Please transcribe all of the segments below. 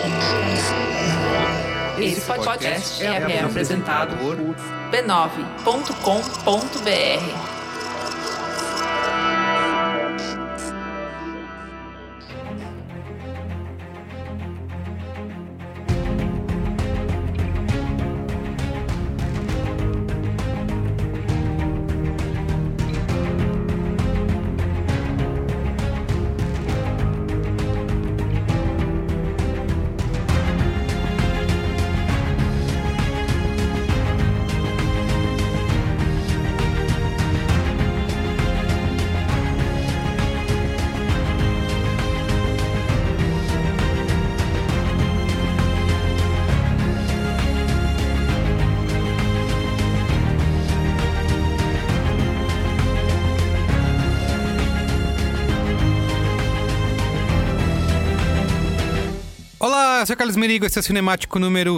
Esse podcast é apresentado por b9.com.br. Olá, eu sou o Carlos Merigo, esse é o Cinemático número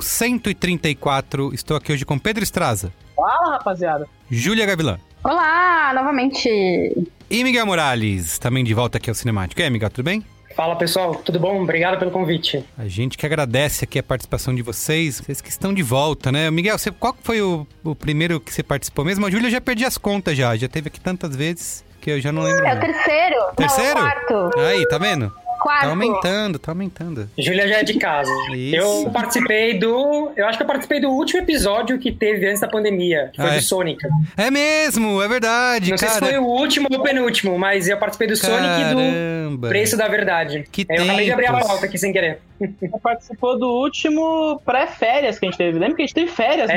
134. Estou aqui hoje com Pedro Estraza. Fala, rapaziada. Júlia Gavilã. Olá, novamente. E Miguel Morales, também de volta aqui ao Cinemático. E aí, Miguel, tudo bem? Fala, pessoal, tudo bom? Obrigado pelo convite. A gente que agradece aqui a participação de vocês que estão de volta, né? Miguel, qual foi o primeiro que você participou mesmo? A Júlia já perdi as contas já teve aqui tantas vezes que eu já não lembro. É o terceiro. Terceiro? Não, o quarto. Aí, tá vendo? Quarto. Tá aumentando. Júlia já é de casa. Isso. Eu acho que eu participei do último episódio que teve antes da pandemia, que foi do Sonic. É mesmo, é verdade, Não sei se foi o último ou o penúltimo, mas eu participei do Sonic e do Preço da Verdade. Eu acabei de abrir a pauta aqui sem querer. Você participou do último pré-férias que a gente teve. Lembra que a gente teve férias?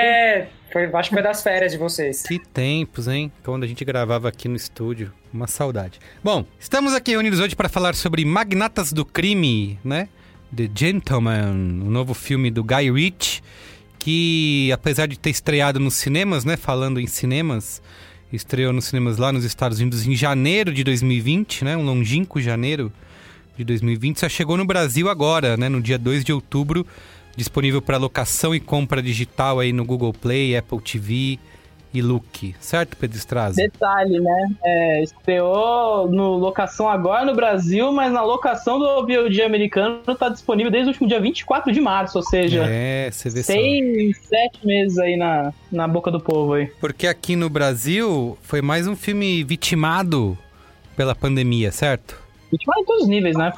Acho que foi das férias de vocês. Que tempos, hein? Quando a gente gravava aqui no estúdio. Uma saudade. Bom, estamos aqui reunidos hoje para falar sobre Magnatas do Crime, né? The Gentleman, o novo filme do Guy Ritchie, que apesar de ter estreado nos cinemas, né? Falando em cinemas, estreou nos cinemas lá nos Estados Unidos em janeiro de 2020, né? Um longínquo janeiro de 2020. Só chegou no Brasil agora, né? No dia 2 de outubro, disponível para locação e compra digital aí no Google Play, Apple TV e Look, certo, Pedro Estraza? Detalhe, né? Estreou no locação agora no Brasil, mas na locação do VOD americano tá disponível desde o último dia 24 de março, ou seja, você vê 6, 7 meses aí na boca do povo aí. Porque aqui no Brasil foi mais um filme vitimado pela pandemia, certo? Vitimado em todos os níveis, né?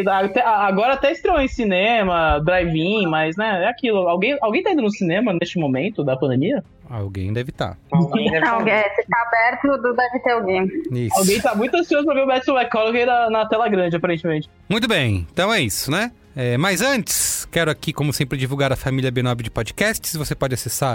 Agora até estreou em cinema, drive-in, mas, né, é aquilo. Alguém tá indo no cinema neste momento da pandemia? Alguém deve estar. Se tá aberto, deve ter alguém. Isso. Alguém tá muito ansioso pra ver o Matthew McConaughey na tela grande, aparentemente. Muito bem, então é isso, né? Mas antes, quero aqui, como sempre, divulgar a família B9 de podcasts. Você pode acessar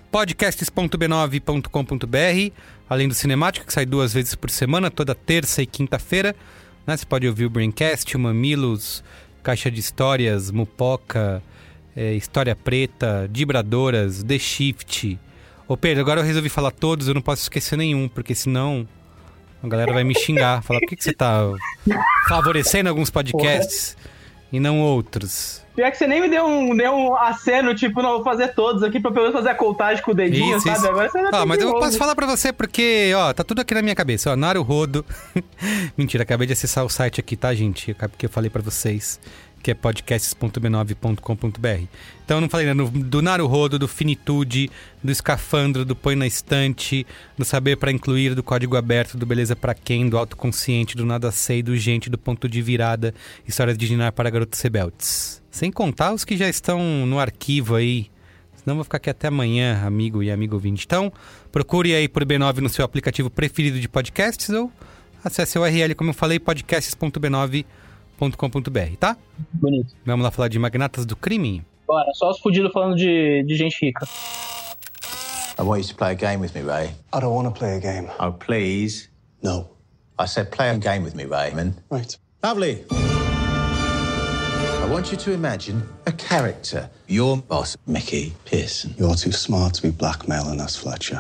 podcasts.b9.com.br, além do Cinemático, que sai 2 vezes por semana, toda terça e quinta-feira. Né? Você pode ouvir o Braincast, o Mamilos, Caixa de Histórias, Mupoca, História Preta, Dibradoras, The Shift. Ô Pedro, agora eu resolvi falar todos, eu não posso esquecer nenhum, porque senão a galera vai me xingar. Falar, por que você tá favorecendo alguns podcasts e não outros? Pior que você nem me deu um aceno, tipo, não, vou fazer todos aqui pra pelo menos fazer a contagem com o dedinho, sabe? Isso. Agora você Mas eu posso falar pra você porque, tá tudo aqui na minha cabeça, Naruhodo. Mentira, acabei de acessar o site aqui, tá, gente? Porque eu falei pra vocês que é podcasts.b9.com.br. Então eu não falei do Naruhodo, do Finitude, do Escafandro, do Põe na Estante, do Saber pra Incluir, do Código Aberto, do Beleza pra Quem, do Autoconsciente, do Nada Sei, do Gente, do Ponto de Virada, Histórias de Dinar para Garotos Rebeldes. Sem contar os que já estão no arquivo aí. Senão eu vou ficar aqui até amanhã, amigo e amigo ouvinte. Então, procure aí por B9 no seu aplicativo preferido de podcasts ou acesse o URL, como eu falei, podcasts.b9.com.br, tá? Bonito. Vamos lá falar de Magnatas do Crime? Bora, só os fudidos falando de gente rica. I want you to play a game with me, Ray. I don't want to play a game. Oh, please. No. I said play a game with me, Raymond. Right. Lovely. I want you to imagine a character. Your boss, Mickey Pearson. You're too smart to be blackmailing us, Fletcher.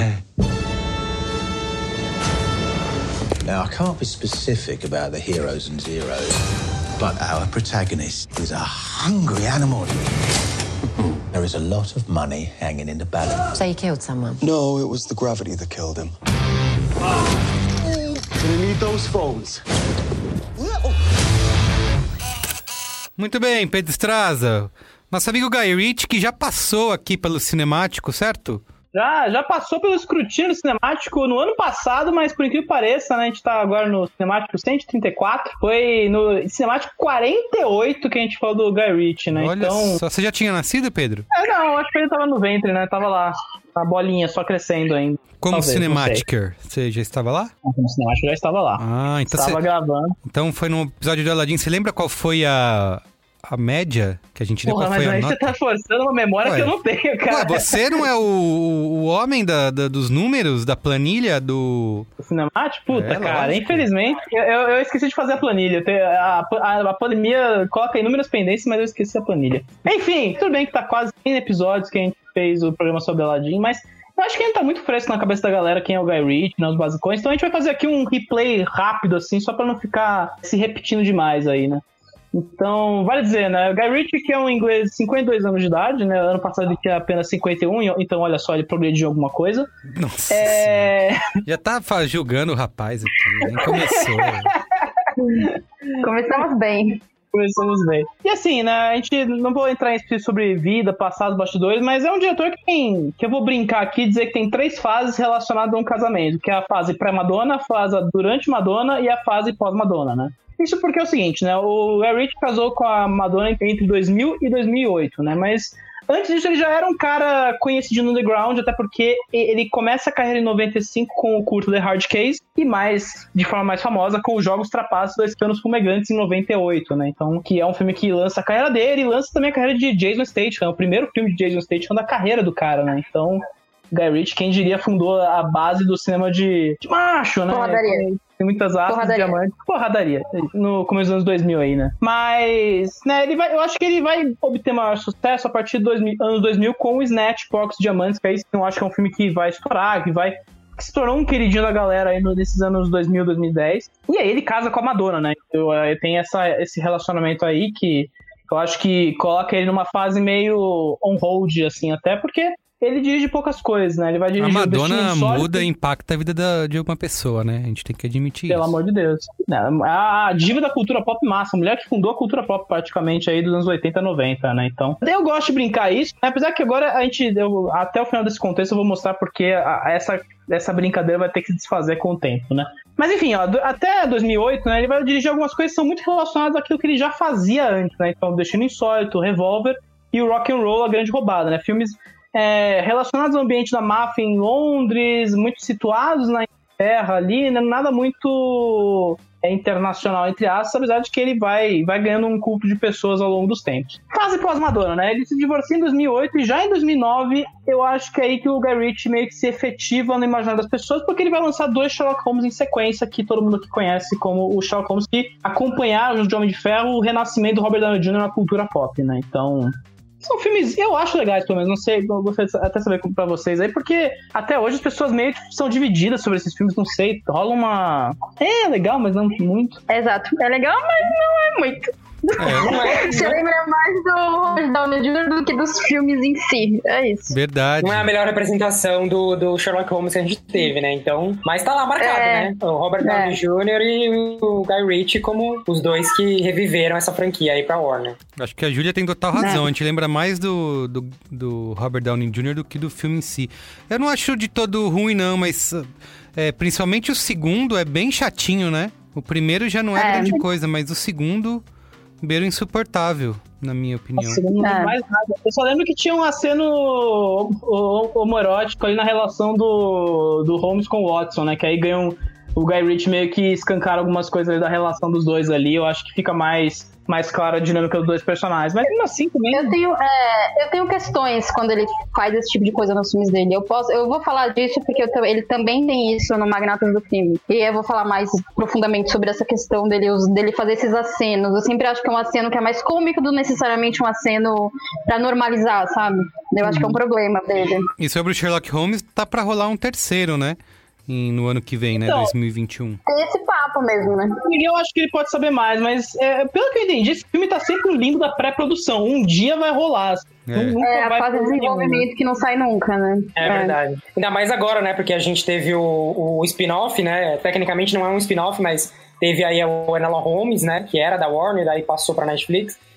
Now, I can't be specific about the heroes and zeros, but our protagonist is a hungry animal. There is a lot of money hanging in the balance. So you killed someone? No, it was the gravity that killed him. Gonna need those phones. Muito bem, Pedro Estraza. Nosso amigo Guy Ritchie, que já passou aqui pelo cinemático, certo? Já passou pelo escrutínio cinemático no ano passado, mas por incrível que pareça, né, a gente tá agora no cinemático 134, foi no cinemático 48 que a gente falou do Guy Ritchie, né? Olha então... só, você já tinha nascido, Pedro? Não, acho que ele tava no ventre, né? Tava lá, a bolinha só crescendo ainda. Como Talvez, cinematiker, você já estava lá? Como cinemático já estava lá. Ah, então estava gravando. Então foi no episódio do Aladdin, você lembra qual foi a média que a gente deu? Porra, qual foi mas a aí nota? você tá forçando uma memória que eu não tenho, cara. Ué, você não é o homem dos números, da planilha do... O cinemático? Puta, cara, lógico. Infelizmente, eu esqueci de fazer a planilha. A pandemia coloca inúmeras pendências, mas eu esqueci a planilha. Enfim, tudo bem que tá quase 100 episódios que a gente fez o programa sobre Aladdin, mas eu acho que ainda tá muito fresco na cabeça da galera quem é o Guy Ritchie, né, os basicões. Então a gente vai fazer aqui um replay rápido, assim, só pra não ficar se repetindo demais aí, né? Então, vale dizer, né? O Guy Ritchie, que é um inglês de 52 anos de idade, né? Ano passado ele tinha apenas 51, então olha só, ele progrediu alguma coisa. Nossa Já tá julgando o rapaz aqui, nem começou. Começamos bem. Começamos bem. E assim, né? A gente não vou entrar em sobre vida, passado, bastidores, mas é um diretor que eu vou brincar aqui e dizer que tem 3 fases relacionadas a um casamento, que é a fase pré-Madonna, a fase durante Madonna e a fase pós-Madonna, né? Isso porque é o seguinte, né? O Guy Ritchie casou com a Madonna entre 2000 e 2008, né? Mas antes disso ele já era um cara conhecido no underground, até porque ele começa a carreira em 95 com o curto The Hard Case e de forma mais famosa, com os Jogos Trapaços 2 Canos Fumegantes em 98, né? Então, que é um filme que lança a carreira dele e lança também a carreira de Jason Statham, o primeiro filme de Jason Statham da carreira do cara, né? Então, Guy Ritchie, quem diria, fundou a base do cinema de macho, né? Porradaria. Tem muitas aspas, diamantes, porradaria, no começo dos anos 2000 aí, né? Mas, né, eu acho que ele vai obter maior sucesso a partir dos anos 2000 com o Snatch, Porcos e Diamantes, que aí eu acho que é um filme que vai estourar, que se tornou um queridinho da galera aí nesses anos 2000, 2010. E aí ele casa com a Madonna, né? Eu tenho esse relacionamento aí que eu acho que coloca ele numa fase meio on hold, assim, até porque ele dirige poucas coisas, né? Ele vai dirigir a Madonna muda e impacta a vida de uma pessoa, né? A gente tem que admitir Pelo isso. amor de Deus. A diva da cultura pop massa, a mulher que fundou a cultura pop praticamente aí dos anos 80, 90, né? Então, eu gosto de brincar isso, né? Apesar que agora até o final desse contexto eu vou mostrar porque essa brincadeira vai ter que se desfazer com o tempo, né? Mas enfim, ó, até 2008, né? Ele vai dirigir algumas coisas que são muito relacionadas àquilo que ele já fazia antes, né? Então, Destino Insólito, Revolver e o Rock and Roll, A Grande Roubada, né? Filmes relacionados ao ambiente da máfia em Londres, muito situados na Inglaterra ali, né? Nada muito internacional, entre aspas, apesar de que ele vai ganhando um culto de pessoas ao longo dos tempos. Fase pós-Madonna, né? Ele se divorcia em 2008 e já em 2009 eu acho que é aí que o Guy Ritchie meio que se efetiva no imaginário das pessoas, porque ele vai lançar 2 Sherlock Holmes em sequência, que todo mundo aqui conhece como o Sherlock Holmes, que acompanharam de Homem de Ferro o renascimento do Robert Downey Jr. na cultura pop, né? Então, são filmes, eu acho legais, pelo menos, não sei, eu gostaria até saber pra vocês aí, porque até hoje as pessoas meio que são divididas sobre esses filmes, não sei, rola uma... É legal, mas não muito. Exato, é legal, mas não é muito. Você lembra mais do Robert Downey Jr. do que dos filmes em si, é isso. Verdade. Não é a melhor representação do Sherlock Holmes que a gente teve, né? Então, mas tá lá marcado, né? O Robert Downey Jr. e o Guy Ritchie como os dois que reviveram essa franquia aí pra Warner. Acho que a Júlia tem total razão. A gente lembra mais do Robert Downey Jr. do que do filme em si. Eu não acho de todo ruim, não, mas principalmente o segundo é bem chatinho, né? O primeiro já não é grande coisa, mas o segundo... beira insuportável, na minha opinião. Nossa, não mais nada. Eu só lembro que tinha um aceno homoerótico ali na relação do Holmes com o Watson, né? Que aí ganham o Guy Ritchie meio que escancara algumas coisas ali da relação dos dois ali. Eu acho que fica mais clara a dinâmica dos dois personagens. Mas mesmo assim também... Eu tenho questões quando ele faz esse tipo de coisa nos filmes dele. Eu vou falar disso porque ele também tem isso no Magnatas do Crime. E eu vou falar mais profundamente sobre essa questão dele fazer esses acenos. Eu sempre acho que é um aceno que é mais cômico do que necessariamente um aceno pra normalizar, sabe? Eu acho que é um problema dele. E sobre o Sherlock Holmes, tá pra rolar um terceiro, né? No ano que vem, né? Então, 2021. Tem esse papo mesmo, né? Eu acho que ele pode saber mais, mas pelo que eu entendi, esse filme tá sempre no limbo da pré-produção. Um dia vai rolar. A fase de desenvolvimento que não sai nunca, né? É verdade. Ainda mais agora, né? Porque a gente teve o spin-off, né? Tecnicamente não é um spin-off, mas teve aí o Enola Holmes, né? Que era da Warner, daí passou pra Netflix.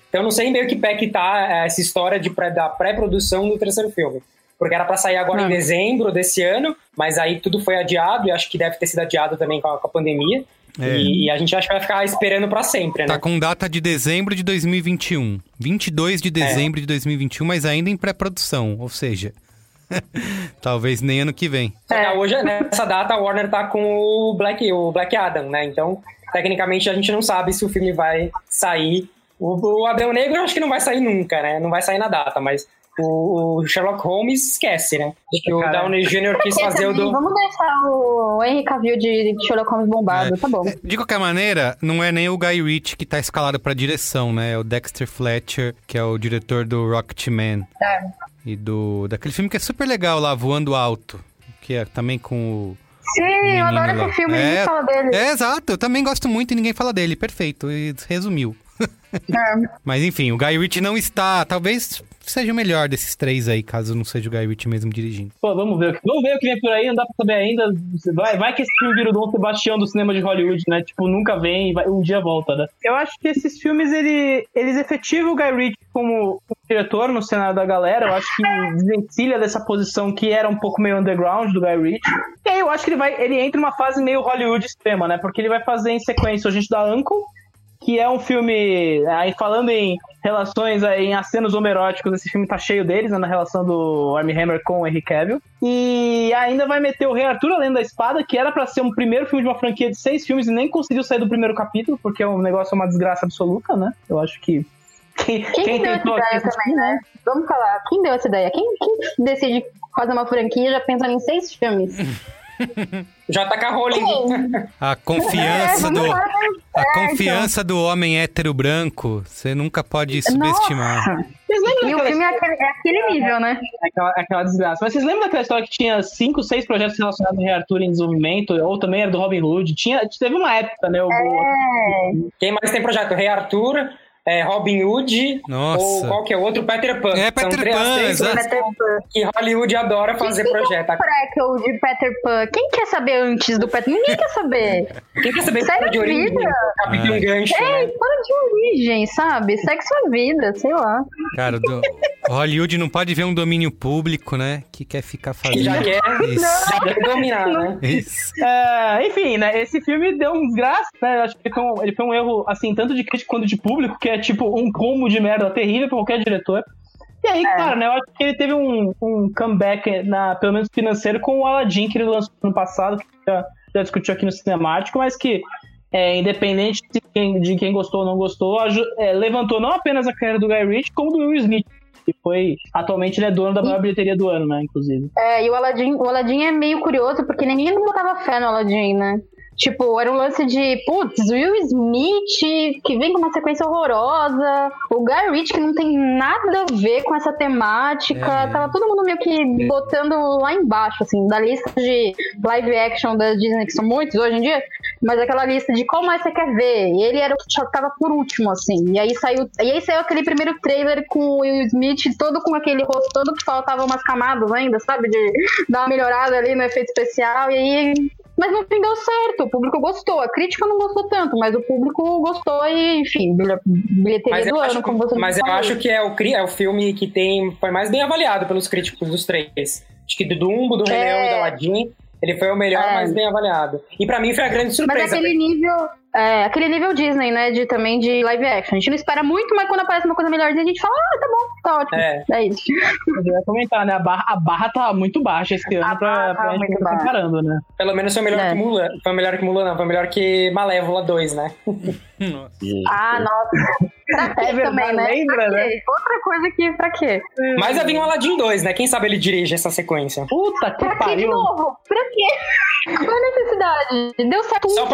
Então eu não sei meio que pé que tá essa história da pré-produção do terceiro filme. Porque era pra sair agora em dezembro desse ano, mas aí tudo foi adiado, e acho que deve ter sido adiado também com a pandemia. E a gente acha que vai ficar esperando pra sempre, né? Tá com data de dezembro de 2021. 22 de dezembro de 2021, mas ainda em pré-produção, ou seja... talvez nem ano que vem. Hoje, nessa data, a Warner tá com o Black Adam, né? Então, tecnicamente, a gente não sabe se o filme vai sair. O Adão Negro eu acho que não vai sair nunca, né? Não vai sair na data, mas o Sherlock Holmes esquece, né? Que o Downey Jr. quis fazer o do... Vamos deixar o Henry Cavill de Sherlock Holmes bombado, tá bom. De qualquer maneira, não é nem o Guy Ritchie que tá escalado pra direção, né? É o Dexter Fletcher, que é o diretor do Rocketman. E daquele filme que é super legal lá, Voando Alto. Que é também com o... Sim, eu adoro esse filme, ninguém fala dele. Exato, eu também gosto muito e ninguém fala dele. Perfeito, e resumiu. Mas enfim, o Guy Ritchie não está... Talvez seja o melhor desses três aí, caso não seja o Guy Ritchie mesmo dirigindo. Pô, vamos ver o que vem por aí, não dá pra saber ainda. Vai que esse filme vira o Dom Sebastião do cinema de Hollywood, né? Tipo, nunca vem e um dia volta, né? Eu acho que esses filmes, eles efetivam o Guy Ritchie como diretor no cenário da galera. Eu acho que desvencilha dessa posição que era um pouco meio underground do Guy Ritchie. E aí eu acho que ele entra numa fase meio Hollywood extrema, né? Porque ele vai fazer em sequência o Agente da Uncle, que é um filme, aí falando em relações, em acenos homeróticos, esse filme tá cheio deles, né, na relação do Armie Hammer com o Henry Cavill. E ainda vai meter o Rei Arthur, a Lenda da Espada, que era pra ser um primeiro filme de uma franquia de 6 filmes e nem conseguiu sair do primeiro capítulo, porque o negócio é uma desgraça absoluta, né? Eu acho que... Quem deu essa ideia também, né? Vamos falar, quem deu essa ideia? Quem decide fazer uma franquia já pensando em 6 filmes? J.K. Rowling. A confiança do homem hétero branco, você nunca pode subestimar. E o filme é aquele nível, né? Aquela desgraça. Mas vocês lembram daquela história que tinha 5, 6 projetos relacionados ao Rei Arthur em desenvolvimento? Ou também era do Robin Hood? Teve uma época, né? Quem mais tem projeto? Rei Arthur... Robin Hood, nossa. Ou qual que é o outro? Peter Pan. Peter Pan, que Hollywood adora fazer projeto. O prequel de Peter Pan. Quem quer saber antes do Peter? Ninguém quer saber. Quem quer saber história de origem? Capitão Gancho, né? História de origem, sabe? Segue sua vida, sei lá. Cara, Hollywood não pode ver um domínio público, né? Que quer ficar fazendo... Já quer dominar, né? Isso. Enfim, né? Esse filme deu um desgraça, né? Eu acho que ele foi um erro, assim, tanto de crítica quanto de público, que é tipo um combo de merda terrível pra qualquer diretor. E aí, cara, né? Eu acho que ele teve um comeback, pelo menos financeiro, com o Aladdin, que ele lançou no passado, que já discutiu aqui no Cinemático, mas que, independente de quem gostou ou não gostou, levantou não apenas a carreira do Guy Ritchie, como do Will Smith, que atualmente ele é dono da maior bilheteria do ano, né, inclusive. E o Aladdin é meio curioso, porque ninguém não botava fé no Aladdin, né? Tipo, era um lance de, Will Smith, que vem com uma sequência horrorosa, o Guy Ritchie, que não tem nada a ver com essa temática, tava todo mundo meio que botando lá embaixo, assim, da lista de live action da Disney, que são muitos hoje em dia, mas aquela lista de qual mais você quer ver, e ele era o que tava por último, assim, e aí saiu aquele primeiro trailer com o Will Smith, todo com aquele rosto todo que faltava umas camadas ainda, sabe, de dar uma melhorada ali no efeito especial, e aí... Mas no fim deu certo, o público gostou. A crítica não gostou tanto, mas o público gostou e, enfim, bilheteria do ano, como você Mas eu acho que é o filme que foi mais bem avaliado pelos críticos dos três. Acho que do Dumbo, do Rei Leão e do Aladdin, ele foi o melhor, mais bem avaliado. E pra mim foi a grande surpresa. Mas aquele nível Disney, né, também de live action. A gente não espera muito, mas quando aparece uma coisa melhorzinha, a gente fala, tá bom, tá ótimo. É isso. Eu ia comentar, né, a barra tá muito baixa esse ano pra gente ficar comparando, né. Pelo menos foi melhor que Mulan. Foi melhor que Mulan, não. Foi melhor que Malévola 2, né. Nossa. Pra quê também, né? Lembra, né? Outra coisa que, pra quê? Mas vai vir o Aladdin 2, né? Quem sabe ele dirige essa sequência. Puta que pariu. Pra quê de novo? Pra quê? Qual a necessidade? Deu certo só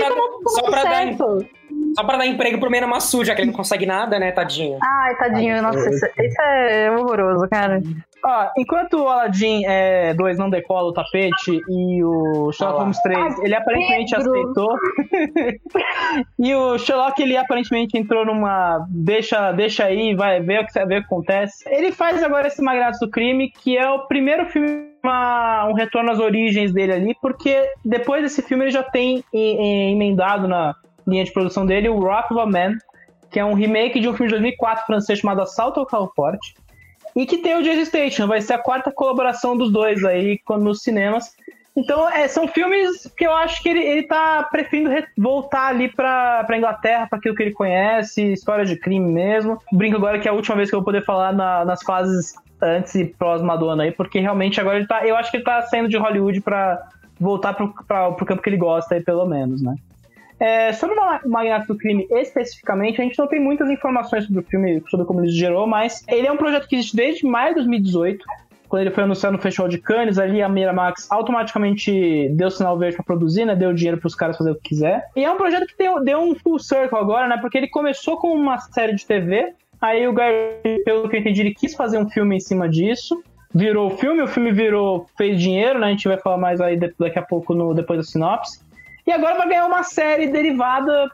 pra dar emprego pro Mena Massu, já que ele não consegue nada, né, tadinho? Ai, tadinho. Nossa, isso é horroroso, cara. Enquanto o Aladdin 2 não decola o tapete e o Sherlock Holmes 3, ele aparentemente aceitou. E o Sherlock, ele aparentemente entrou numa deixa aí, vai ver o que acontece. Ele faz agora esse Magnatos do Crime, que é o primeiro filme, um retorno às origens dele ali, porque depois desse filme ele já tem emendado na linha de produção dele o Wrath of a Man, que é um remake de um filme de 2004 francês chamado Assalto ao Carro Forte, e que tem o Jason Statham, vai ser a 4ª colaboração dos dois aí nos cinemas. Então, são filmes que eu acho que ele tá preferindo voltar ali pra Inglaterra, pra aquilo que ele conhece, história de crime mesmo. Brinco agora que é a última vez que eu vou poder falar nas fases antes e pós-Madonna aí, porque realmente agora eu acho que ele tá saindo de Hollywood pra voltar pro campo que ele gosta aí, pelo menos, né? Sobre o Magnata do Crime especificamente, a gente não tem muitas informações sobre o filme, sobre como ele gerou, mas ele é um projeto que existe desde maio de 2018, quando ele foi anunciado no Festival de Cannes. Ali a Miramax automaticamente deu sinal verde pra produzir, né? Deu dinheiro pros caras fazer o que quiser. E é um projeto que deu um full circle agora, né? Porque ele começou com uma série de TV, aí o Guy, pelo que eu entendi, ele quis fazer um filme em cima disso, virou o filme fez dinheiro, né? A gente vai falar mais aí daqui a pouco depois da sinopse. E agora vai ganhar uma série derivada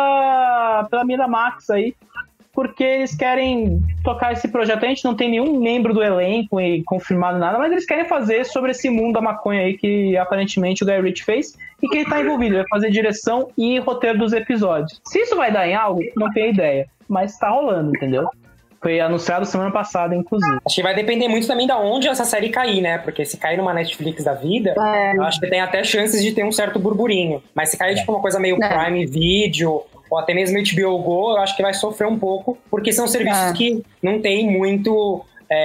pela Miramax aí, porque eles querem tocar esse projeto. A gente não tem nenhum membro do elenco e confirmado nada, mas eles querem fazer sobre esse mundo da maconha aí que aparentemente o Guy Ritchie fez e que ele tá envolvido. Vai fazer direção e roteiro dos episódios. Se isso vai dar em algo, não tenho ideia, mas tá rolando, entendeu? Foi anunciado semana passada, inclusive. Acho que vai depender muito também de onde essa série cair, né? Porque se cair numa Netflix da vida, eu acho que tem até chances de ter um certo burburinho. Mas se cair tipo uma coisa meio Prime Video, ou até mesmo HBO Go, eu acho que vai sofrer um pouco, porque são serviços que não tem muito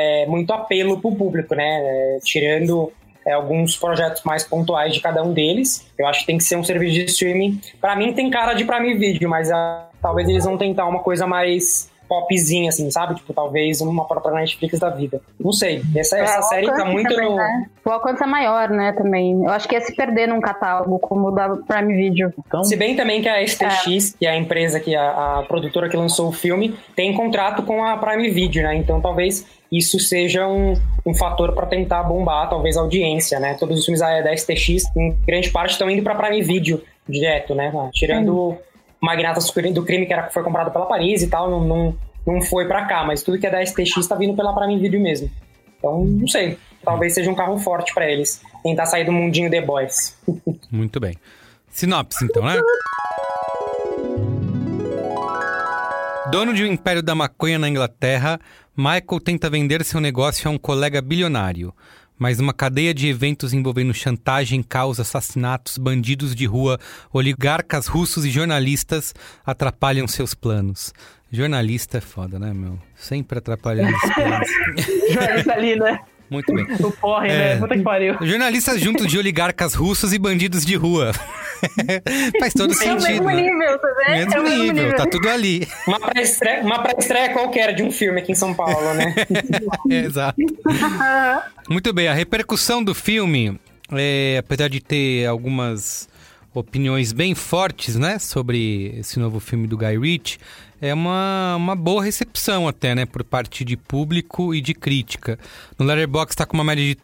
apelo pro público, né? Tirando alguns projetos mais pontuais de cada um deles. Eu acho que tem que ser um serviço de streaming. Pra mim tem cara de Prime Video, mas talvez eles vão tentar uma coisa mais popzinha, assim, sabe? Tipo, talvez uma própria Netflix da vida. Não sei. Essa série tá muito também, no... Né? O alcance é maior, né, também. Eu acho que ia se perder num catálogo como o da Prime Video. Então... Se bem também que a STX, que é a empresa, a produtora que lançou o filme, tem contrato com a Prime Video, né? Então talvez isso seja um fator para tentar bombar, talvez, a audiência, né? Todos os filmes da STX, em grande parte, estão indo pra Prime Video direto, né? Tirando... Magnatas do Crime, que foi comprado pela Paris e tal, não foi pra cá, mas tudo que é da STX tá vindo pela Prime Video mesmo. Então, não sei, talvez seja um carro forte pra eles, tentar sair do mundinho The Boys. Muito bem. Sinopse, então, né? Dono de um império da maconha na Inglaterra, Michael tenta vender seu negócio a um colega bilionário. Mas uma cadeia de eventos envolvendo chantagem, caos, assassinatos, bandidos de rua, oligarcas russos e jornalistas atrapalham seus planos. Jornalista é foda, né, meu? Sempre atrapalhando os planos. Jornalista ali, né? Muito bem. O porre, né? Puta que pariu. Jornalistas juntos de oligarcas russos e bandidos de rua. Faz todo sentido. É o mesmo nível, tá vendo? Mesmo nível, tá tudo ali. Uma pré-estreia qualquer de um filme aqui em São Paulo, né? Exato. Muito bem, a repercussão do filme, apesar de ter algumas opiniões bem fortes, né, sobre esse novo filme do Guy Ritchie, é uma boa recepção até, né, por parte de público e de crítica. No Letterboxd está com uma média de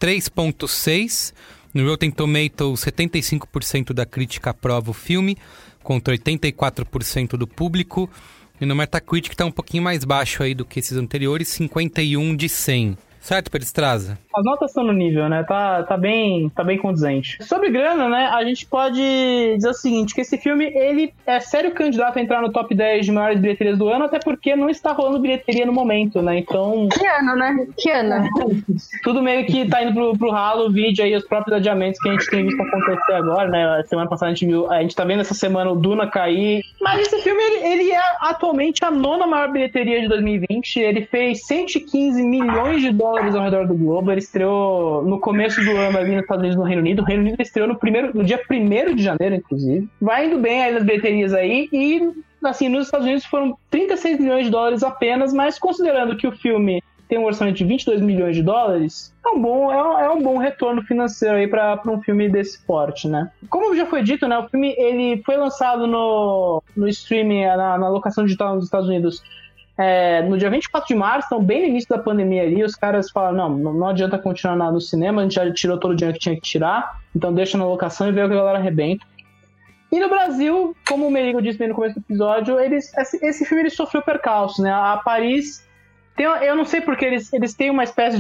3.6, no Rotten Tomatoes 75% da crítica aprova o filme, contra 84% do público, e no Metacritic está um pouquinho mais baixo aí do que esses anteriores, 51 de 100. Certo, Peristraza? As notas estão no nível, né? Tá bem condizente. Sobre grana, né? A gente pode dizer o seguinte, que esse filme, ele é sério candidato a entrar no top 10 de maiores bilheterias do ano, até porque não está rolando bilheteria no momento, né? Então... Que ano, né? Que ano? Tudo meio que tá indo pro ralo, o vídeo aí, os próprios adiamentos que a gente tem visto acontecer agora, né? Semana passada a gente tá vendo essa semana o Duna cair. Mas esse filme, ele é atualmente a 9ª maior bilheteria de 2020. Ele fez 115 milhões de dólares ao redor do globo. Ele estreou no começo do ano ali nos Estados Unidos, no Reino Unido. O Reino Unido estreou no dia 1º de janeiro, inclusive. Vai indo bem aí nas bilheterias aí. E, assim, nos Estados Unidos foram 36 milhões de dólares apenas, mas considerando que o filme tem um orçamento de 22 milhões de dólares, é um bom retorno financeiro aí para um filme desse porte, né? Como já foi dito, né, o filme ele foi lançado no streaming, na locação digital nos Estados Unidos, no dia 24 de março, então bem no início da pandemia ali, os caras falaram, não adianta continuar no cinema, a gente já tirou todo o dinheiro que tinha que tirar, então deixa na locação e vê o que a galera arrebenta. E no Brasil, como o Merigo disse bem no começo do episódio, esse filme ele sofreu percalço, né? A Paris, eu não sei porque eles têm uma espécie de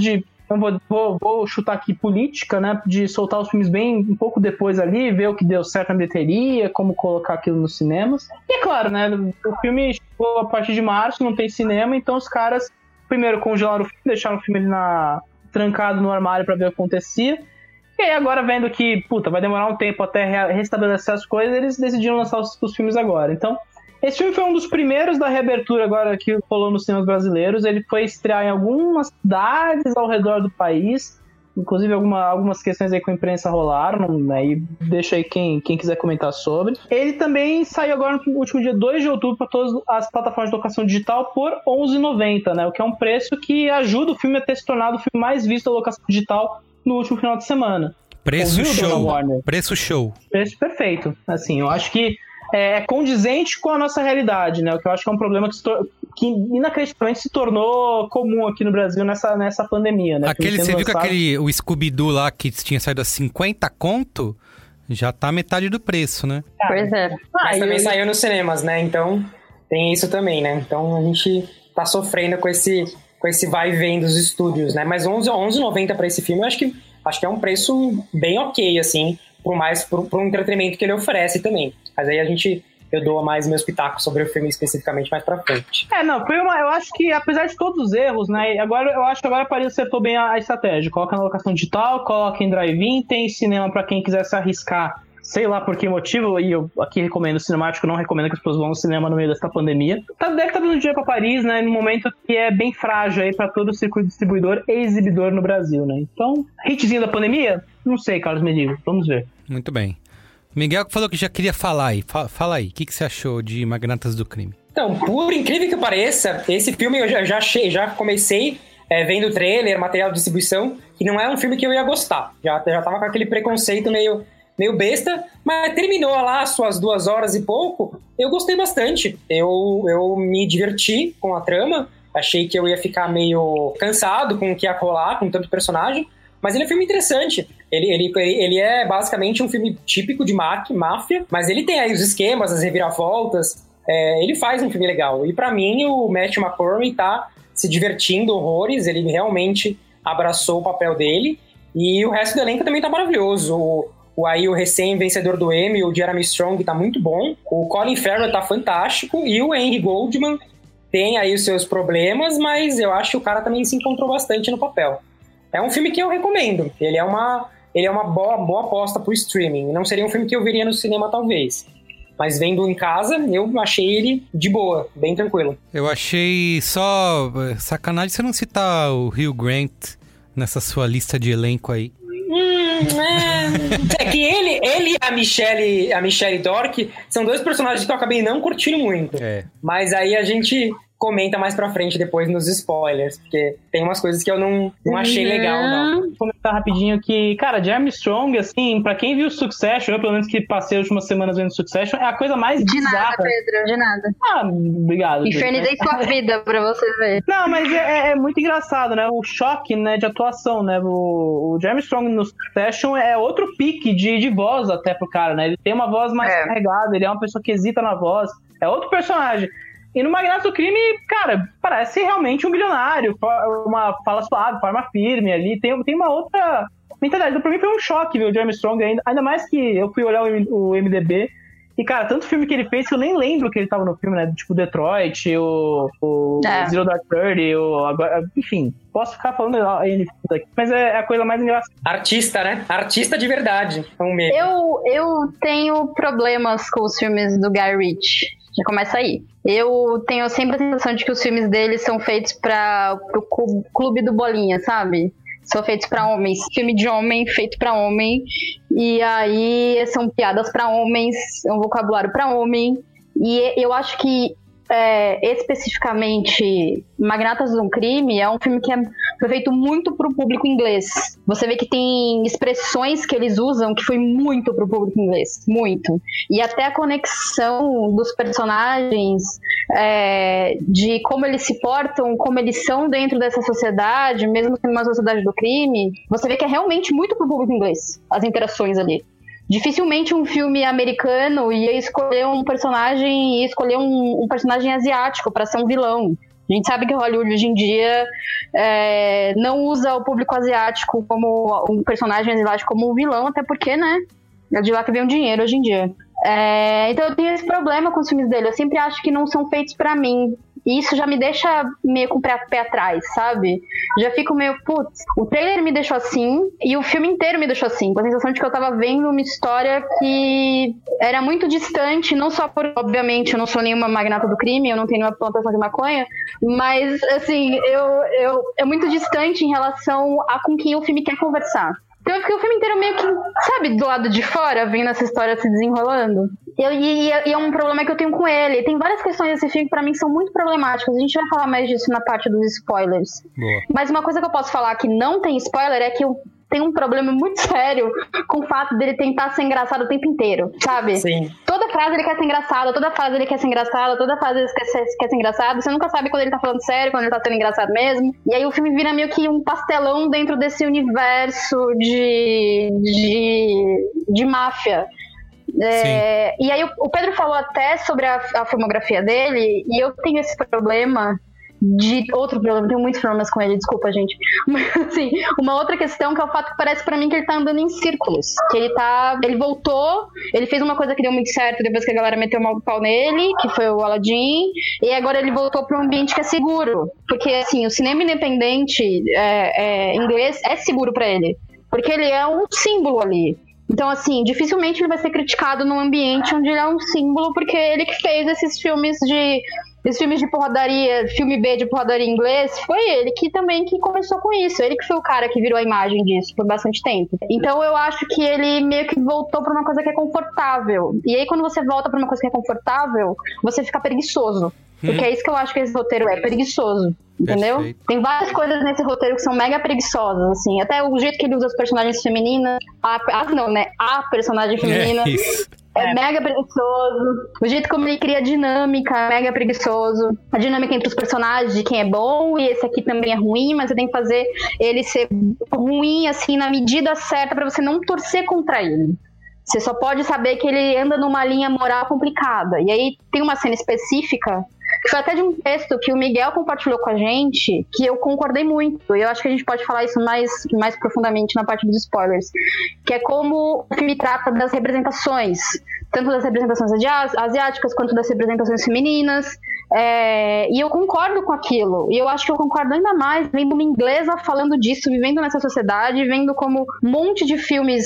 Então vou chutar aqui política, né? De soltar os filmes bem um pouco depois ali, ver o que deu certo na bilheteria, como colocar aquilo nos cinemas. E é claro, né? O filme chegou a partir de março, não tem cinema, então os caras primeiro congelaram o filme, deixaram o filme ali trancado no armário pra ver o que acontecia. E aí agora, vendo que, vai demorar um tempo até restabelecer as coisas, eles decidiram lançar os filmes agora. Então, esse filme foi um dos primeiros da reabertura agora que rolou nos cinemas brasileiros. Ele foi estrear em algumas cidades ao redor do país. Inclusive, algumas questões aí com a imprensa rolaram, né? E deixa aí quem quiser comentar sobre. Ele também saiu agora no último dia 2 de outubro para todas as plataformas de locação digital por R$ 11,90, né? O que é um preço que ajuda o filme a ter se tornado o filme mais visto da locação digital no último final de semana. Preço show. Preço show. Preço perfeito. Assim, eu acho que é condizente com a nossa realidade, né? O que eu acho que é um problema que inacreditavelmente se tornou comum aqui no Brasil nessa pandemia, né? Você viu que o Scooby-Doo lá que tinha saído a 50 conto, já tá metade do preço, né? Pois é. Mas também saiu nos cinemas, né? Então tem isso também, né? Então a gente tá sofrendo com esse vai e vem dos estúdios, né? Mas R$11,90 pra esse filme, eu acho que é um preço bem ok, assim, pro entretenimento que ele oferece também. Mas aí eu dou mais meus pitacos sobre o filme especificamente mais pra frente. Eu acho que, apesar de todos os erros, né, eu acho que agora a Paris acertou bem a estratégia. Coloca na locação digital, coloca em drive-in, tem cinema pra quem quiser se arriscar, sei lá por que motivo, e eu aqui recomendo o cinemático, não recomendo que as pessoas vão ao cinema no meio dessa pandemia. Deve estar dando dinheiro pra Paris, né, num momento que é bem frágil aí pra todo o circuito distribuidor e exibidor no Brasil, né. Então, hitzinho da pandemia? Não sei, Carlos Medeiros, vamos ver. Muito bem. Miguel falou que já queria falar aí. Fala aí, o que você achou de Magnatas do Crime? Então, por incrível que pareça, esse filme eu já comecei vendo o trailer, material de distribuição, que não é um filme que eu ia gostar. Já tava com aquele preconceito meio besta, mas terminou lá as suas 2 horas e pouco, eu gostei bastante. Eu me diverti com a trama, achei que eu ia ficar meio cansado com o que ia rolar, com tanto personagem, mas ele é um filme interessante. Ele é basicamente um filme típico de máfia, mas ele tem aí os esquemas, as reviravoltas. Ele faz um filme legal. E pra mim, o Matthew McConaughey tá se divertindo horrores. Ele realmente abraçou o papel dele. E o resto do elenco também tá maravilhoso. O recém-vencedor do Emmy, o Jeremy Strong, tá muito bom. O Colin Farrell tá fantástico. E o Henry Goldman tem aí os seus problemas, mas eu acho que o cara também se encontrou bastante no papel. É um filme que eu recomendo. Ele é uma boa aposta pro streaming. Não seria um filme que eu veria no cinema, talvez. Mas vendo em casa, eu achei ele de boa, bem tranquilo. Eu achei só sacanagem você não citar o Hugh Grant nessa sua lista de elenco aí. É que ele e a Michelle Dork são 2 personagens que eu acabei não curtindo muito. Mas aí a gente comenta mais pra frente depois nos spoilers, porque tem umas coisas que eu não achei legal, não. Vou comentar rapidinho que, cara, Jeremy Strong, assim, pra quem viu Succession, eu pelo menos que passei as últimas semanas vendo Succession, é a coisa mais bizarra. De nada, Pedro, de nada. Obrigado. Infernizei sua vida pra você ver. Não, mas é muito engraçado, né? O choque, né, de atuação, né? O Jeremy Strong no Succession é outro pique de voz até pro cara, né? Ele tem uma voz mais carregada, ele é uma pessoa que hesita na voz. É outro personagem. E no Magnatas do Crime, cara, parece realmente um milionário, uma fala suave, forma firme ali, tem uma outra mentalidade. Então, pra mim foi um choque ver o Jeremy Strong ainda mais que eu fui olhar o MDB e, cara, tanto filme que ele fez que eu nem lembro que ele tava no filme, né? Tipo Detroit, o Zero Dark Thirty, enfim, posso ficar falando aí, mas é a coisa mais engraçada. Artista, né? Artista de verdade. Eu tenho problemas com os filmes do Guy Ritchie. Já começa aí. Eu tenho sempre a sensação de que os filmes dele são feitos pro clube do Bolinha, sabe? São feitos pra homens. Filme de homem, feito pra homem. E aí são piadas pra homens, é um vocabulário pra homem. E eu acho que especificamente Magnatas do Crime é um filme que foi feito muito pro público inglês. Você vê que tem expressões que eles usam que foi muito pro público inglês, muito. E até a conexão dos personagens, de como eles se portam, como eles são dentro dessa sociedade, mesmo sendo uma sociedade do crime, você vê que é realmente muito pro público inglês, as interações ali. Dificilmente um filme americano ia escolher um personagem asiático para ser um vilão. A gente sabe que Hollywood hoje em dia não usa o público asiático como um personagem asiático como um vilão, até porque, né? É de lá que vem o dinheiro hoje em dia. Então eu tenho esse problema com os filmes dele. Eu sempre acho que não são feitos pra mim. E isso já me deixa meio com o pé atrás, sabe? Já fico meio, putz, o trailer me deixou assim e o filme inteiro me deixou assim, com a sensação de que eu tava vendo uma história que era muito distante, não só por, obviamente, eu não sou nenhuma magnata do crime, eu não tenho nenhuma plantação de maconha, mas, assim, é muito distante em relação a com quem o filme quer conversar. Então eu fiquei o filme inteiro meio que, sabe, do lado de fora, vendo essa história se desenrolando. E é um problema que eu tenho com ele. Tem várias questões desse filme que pra mim são muito problemáticas. A gente vai falar mais disso na parte dos spoilers. Boa. Mas uma coisa que eu posso falar que não tem spoiler é que eu tenho um problema muito sério com o fato dele tentar ser engraçado o tempo inteiro, sabe? Sim. Toda frase ele quer ser engraçado, toda frase ele quer ser engraçado, toda frase ele quer ser engraçado. Você nunca sabe quando ele tá falando sério, quando ele tá sendo engraçado mesmo. E aí o filme vira meio que um pastelão dentro desse universo de máfia. E aí o Pedro falou até sobre a filmografia dele, e eu tenho esse problema outro problema, tenho muitos problemas com ele, desculpa, gente. Mas, assim, uma outra questão que é o fato que parece pra mim que ele tá andando em círculos. Que ele voltou, ele fez uma coisa que deu muito certo depois que a galera meteu o pau nele, que foi o Aladdin, e agora ele voltou pra um ambiente que é seguro. Porque, assim, o cinema independente inglês é seguro pra ele. Porque ele é um símbolo ali. Então, assim, dificilmente ele vai ser criticado num ambiente onde ele é um símbolo, porque ele que fez esses filmes de porradaria, filme B de porradaria em inglês, foi ele que começou com isso. Ele que foi o cara que virou a imagem disso por bastante tempo. Então eu acho que ele meio que voltou pra uma coisa que é confortável. E aí quando você volta pra uma coisa que é confortável, você fica preguiçoso. Porque é isso que eu acho que esse roteiro é preguiçoso. Entendeu? Perfeito. Tem várias coisas nesse roteiro que são mega preguiçosas, assim. Até o jeito que ele usa as personagens femininas. A personagem feminina. É mega preguiçoso. O jeito como ele cria a dinâmica é mega preguiçoso. A dinâmica entre os personagens, de quem é bom e esse aqui também é ruim, mas você tem que fazer ele ser ruim, assim, na medida certa pra você não torcer contra ele. Você só pode saber que ele anda numa linha moral complicada. E aí tem uma cena específica, que foi até de um texto que o Miguel compartilhou com a gente, que eu concordei muito. E eu acho que a gente pode falar isso mais profundamente na parte dos spoilers. Que é como o filme trata das representações. Tanto das representações asiáticas, quanto das representações femininas. E eu concordo com aquilo. E eu acho que eu concordo ainda mais vendo uma inglesa falando disso, vivendo nessa sociedade, vendo como um monte de filmes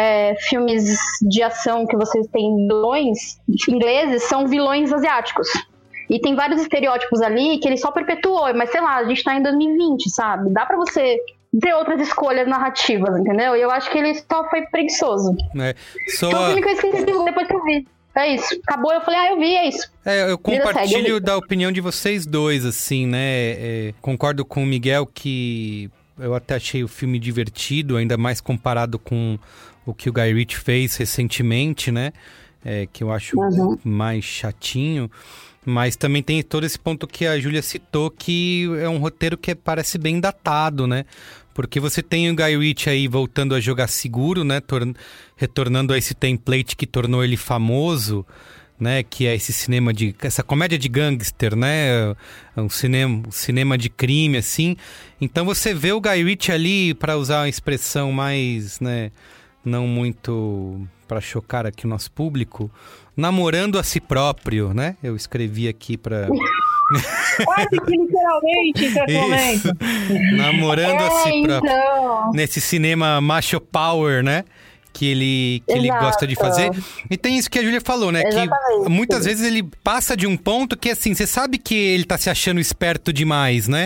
de ação que vocês têm vilões ingleses são vilões asiáticos. E tem vários estereótipos ali que ele só perpetuou, mas sei lá, a gente tá em 2020, sabe? Dá pra você ter outras escolhas narrativas, entendeu? E eu acho que ele só foi preguiçoso. Então o filme que eu esqueci depois que eu vi. É isso. Acabou, eu falei, eu vi, é isso. Eu compartilho da opinião de vocês dois, assim, né? Concordo com o Miguel que eu até achei o filme divertido, ainda mais comparado com o que o Guy Ritchie fez recentemente, né? Que eu acho mais chatinho. Mas também tem todo esse ponto que a Júlia citou, que é um roteiro que parece bem datado, né? Porque você tem o Guy Ritchie aí voltando a jogar seguro, né? Retornando a esse template que tornou ele famoso, né? Que é essa comédia de gangster, né? Um cinema de crime, assim. Então você vê o Guy Ritchie ali, para usar uma expressão mais, né? Não muito para chocar aqui o nosso público, namorando a si próprio, né? Eu escrevi aqui para... Quase que literalmente, em certo momento. Namorando a si próprio. Nesse cinema macho power, né? Que ele gosta de fazer. E tem isso que a Júlia falou, né? Exatamente. Que muitas vezes ele passa de um ponto que, assim, você sabe que ele tá se achando esperto demais, né?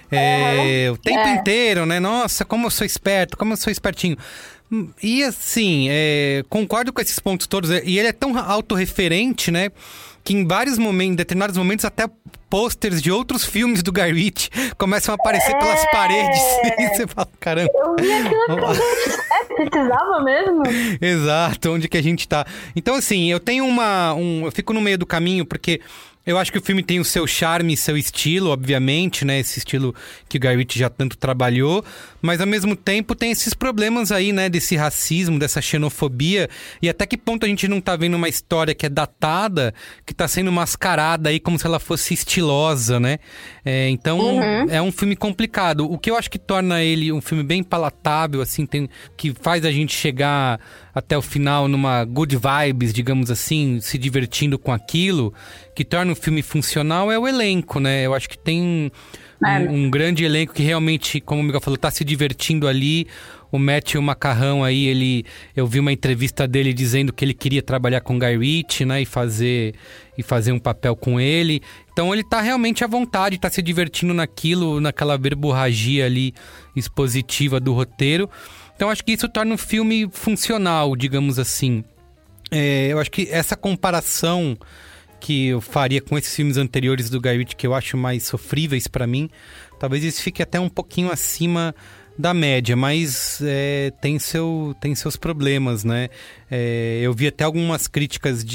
O tempo inteiro, né? Nossa, como eu sou esperto, como eu sou espertinho. E assim, concordo com esses pontos todos. E ele é tão autorreferente, né? Que em determinados momentos, até posters de outros filmes do Guy Ritchie começam a aparecer pelas paredes. E você fala, caramba. Eu vi aquilo precisava mesmo? Exato, onde que a gente tá. Então, assim, eu tenho eu fico no meio do caminho, porque Eu acho que o filme tem o seu charme e seu estilo, obviamente, né? Esse estilo que o Guy Ritchie já tanto trabalhou. Mas, ao mesmo tempo, tem esses problemas aí, né? Desse racismo, dessa xenofobia. E até que ponto a gente não tá vendo uma história que é datada, que tá sendo mascarada aí como se ela fosse estilosa, né? Então, é um filme complicado. O que eu acho que torna ele um filme bem palatável, assim, que faz a gente chegar até o final numa good vibes, digamos assim, se divertindo com aquilo, que torna o filme funcional é o elenco, né? Eu acho que tem um grande elenco que realmente, como o Miguel falou, tá se divertindo ali. O Matthew Macarrão aí, eu vi uma entrevista dele dizendo que ele queria trabalhar com Guy Ritchie, né? E fazer um papel com ele. Então ele tá realmente à vontade, tá se divertindo naquela verborragia ali expositiva do roteiro. Então acho que isso torna o filme funcional, digamos assim. Eu acho que essa comparação que eu faria com esses filmes anteriores do Guy Ritchie, que eu acho mais sofríveis pra mim, talvez isso fique até um pouquinho acima da média, mas tem seus problemas, né? Eu vi até algumas críticas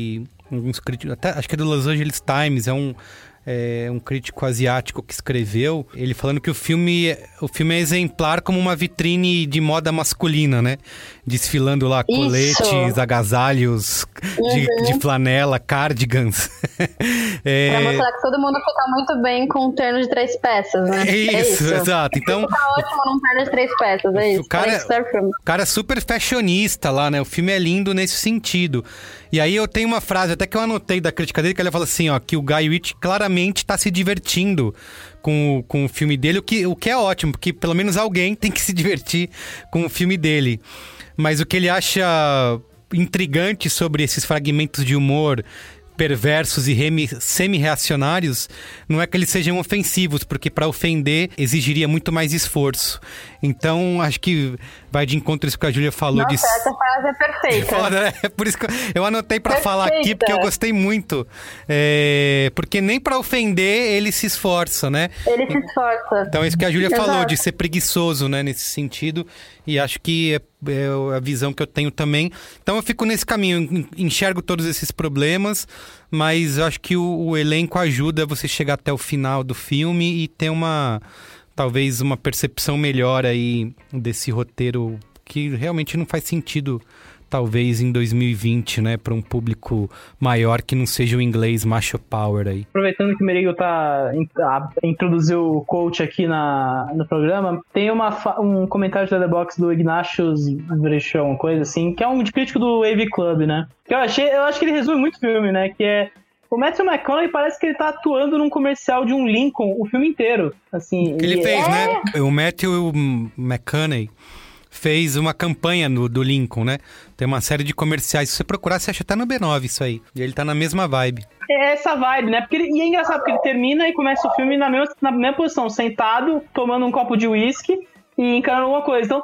acho que é do Los Angeles Times, um crítico asiático que escreveu, ele falando que o filme é exemplar como uma vitrine de moda masculina, né? Desfilando lá coletes, agasalhos de flanela, cardigans. Pra mostrar que todo mundo fica muito bem com um terno de 3 peças, né? Isso, exato. Então, fica ótimo num terno de 3 peças, é isso. O cara é super fashionista lá, né? O filme é lindo nesse sentido. E aí eu tenho uma frase, até que eu anotei da crítica dele, que ele fala assim, ó, que o Guy Ritchie claramente tá se divertindo com o filme dele, o que é ótimo, porque pelo menos alguém tem que se divertir com o filme dele. Mas o que ele acha intrigante sobre esses fragmentos de humor perversos e semi-reacionários não é que eles sejam ofensivos, porque para ofender exigiria muito mais esforço. Então, acho que vai de encontro isso que a Júlia falou. Nossa, essa frase é perfeita. Foda, né? Por isso que eu anotei para falar aqui, porque eu gostei muito. Porque nem para ofender ele se esforça, né? Ele se esforça. Então, é isso que a Júlia falou, de ser preguiçoso, né? Nesse sentido. E acho que é a visão que eu tenho também. Então, eu fico nesse caminho. Enxergo todos esses problemas, mas eu acho que o elenco ajuda você chegar até o final do filme e ter talvez uma percepção melhor aí desse roteiro que realmente não faz sentido, talvez em 2020, né, para um público maior que não seja o inglês macho power aí. Aproveitando que o Merigo introduziu o coach aqui no programa, tem um comentário de Letterboxd do Ignatius Vrechon, uma coisa assim, que é um crítico do AV Club, né? Que eu acho que ele resume muito o filme, né? Que é o Matthew McConaughey, parece que ele tá atuando num comercial de um Lincoln o filme inteiro. Assim, ele fez, né? O Matthew McConaughey fez uma campanha do Lincoln, né? Tem uma série de comerciais. Se você procurar, você acha até no B9 isso aí. E ele tá na mesma vibe. É essa vibe, né? E é engraçado porque ele termina e começa o filme na mesma posição, sentado, tomando um copo de uísque e encarando alguma coisa. Então,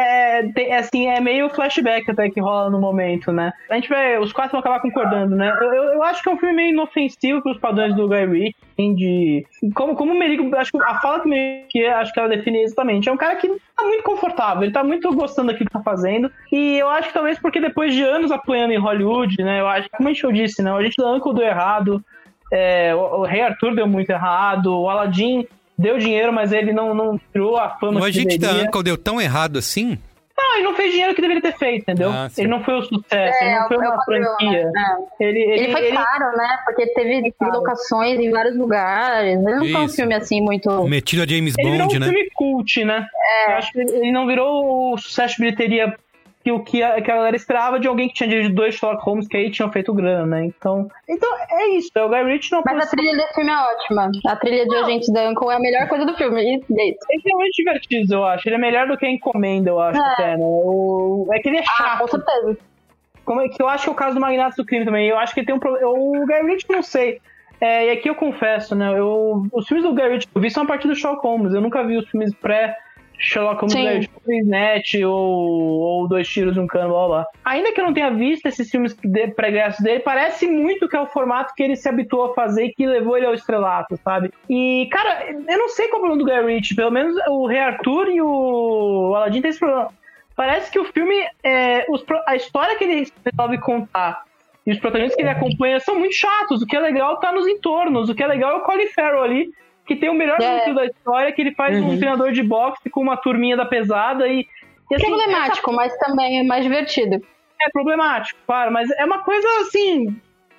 é meio flashback até que rola no momento, né? A gente os 4 vão acabar concordando, né? Eu acho que é um filme meio inofensivo pros padrões do Guy Ritchie, como o Merigo, acho que a fala que acho que ela define exatamente, é um cara que tá muito confortável, ele tá muito gostando daquilo que tá fazendo, e eu acho que talvez porque depois de anos apoiando em Hollywood, né, eu acho que, como a gente disse, né, o Agente da Uncle deu errado, o Rei Arthur deu muito errado, o Aladdin deu dinheiro, mas ele não tirou a fama. O Agente da Uncle deu tão errado assim? Não, ele não fez dinheiro que deveria ter feito, entendeu? Ele não foi o sucesso, ele não foi uma franquia. Ele foi caro, né? Porque teve locações em vários lugares. Ele não foi um filme assim muito... metido a James Bond, né? Ele virou um né? filme cult, né? Eu acho que ele não virou o sucesso de bilheteria que a galera esperava de alguém que tinha dirigido 2 Sherlock Holmes que aí tinham feito grana, né? Então é isso. O Guy Ritchie não... Mas a trilha desse filme é ótima. A trilha de Agentes da Uncle é a melhor coisa do filme. Eles são realmente divertidos, eu acho. Ele é melhor do que a Encomenda, eu acho, até, né? É que ele é chato. Com certeza. Que eu acho que é o caso do Magnatos do Crime também. Eu acho que ele tem um problema... O Guy Ritchie, não sei. E aqui eu confesso, né? Os filmes do Guy Ritchie eu vi só a partir do Sherlock Holmes. Eu nunca vi os filmes Sherlock Holmes, tipo Net ou 2 Tiros e um Cano, blá blá. Ainda que eu não tenha visto esses filmes pregressos dele, parece muito que é o formato que ele se habituou a fazer e que levou ele ao estrelato, sabe? E, cara, eu não sei qual é o problema do Guy Ritchie, pelo menos o Rei Arthur e o Aladdin tem esse problema. Parece que o filme, a história que ele resolve contar E os protagonistas que ele acompanha são muito chatos. O que é legal tá nos entornos. O que é legal é o Colin Farrell ali, que tem o melhor núcleo da história, que ele faz um treinador de boxe com uma turminha da pesada e assim, problemático, mas também é mais divertido. É problemático, claro, mas é uma coisa assim...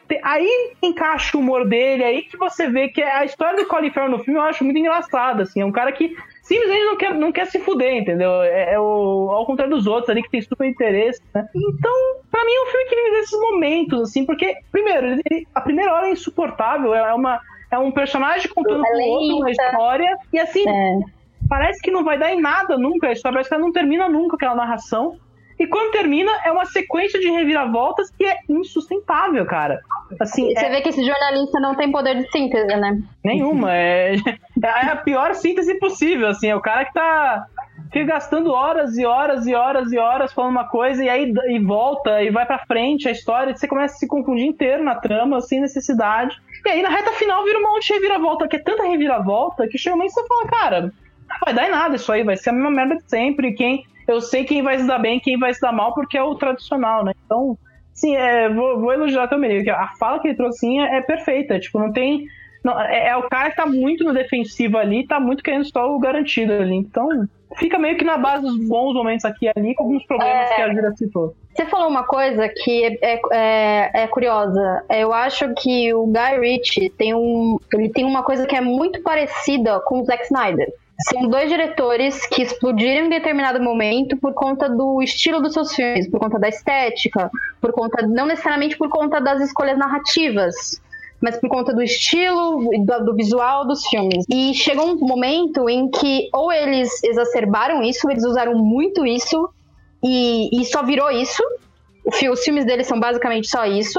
Aí encaixa o humor dele, aí que você vê que a história do Colin Farrell no filme eu acho muito engraçada, assim, é um cara que simplesmente não quer se fuder, entendeu? Ao contrário dos outros ali que tem super interesse, né? Então, pra mim é um filme que vive desses momentos, assim, porque, primeiro, a primeira hora é insuportável, é um personagem contando com o outro uma história, e assim, parece que não vai dar em nada nunca, a história parece que ela não termina nunca, aquela narração. E quando termina, é uma sequência de reviravoltas que é insustentável, cara. Assim, você vê que esse jornalista não tem poder de síntese, né? Nenhuma. É a pior síntese possível, assim. É o cara que fica gastando horas e horas e horas e horas falando uma coisa e volta e vai pra frente a história. Você começa a se confundir inteiro na trama, sem necessidade. E aí, na reta final, vira um monte de reviravolta, que é tanta reviravolta que chega um momento que você fala, cara, não vai dar em nada isso aí, vai ser a mesma merda de sempre. Eu sei quem vai se dar bem, quem vai se dar mal, porque é o tradicional, né? Então, sim, vou elogiar também, que a fala que ele trouxe assim, é perfeita. Tipo, não tem... é o cara que tá muito no defensivo ali, tá muito querendo só o garantido ali. Então, fica meio que na base dos bons momentos aqui e ali, com alguns problemas que a Júlia citou. Você falou uma coisa que é curiosa. Eu acho que o Guy Ritchie ele tem uma coisa que é muito parecida com o Zack Snyder. São dois diretores que explodiram em determinado momento por conta do estilo dos seus filmes, por conta da estética, não necessariamente por conta das escolhas narrativas, mas por conta do estilo, do visual dos filmes. E chegou um momento em que ou eles exacerbaram isso, eles usaram muito isso, e só virou isso. Os filmes deles são basicamente só isso.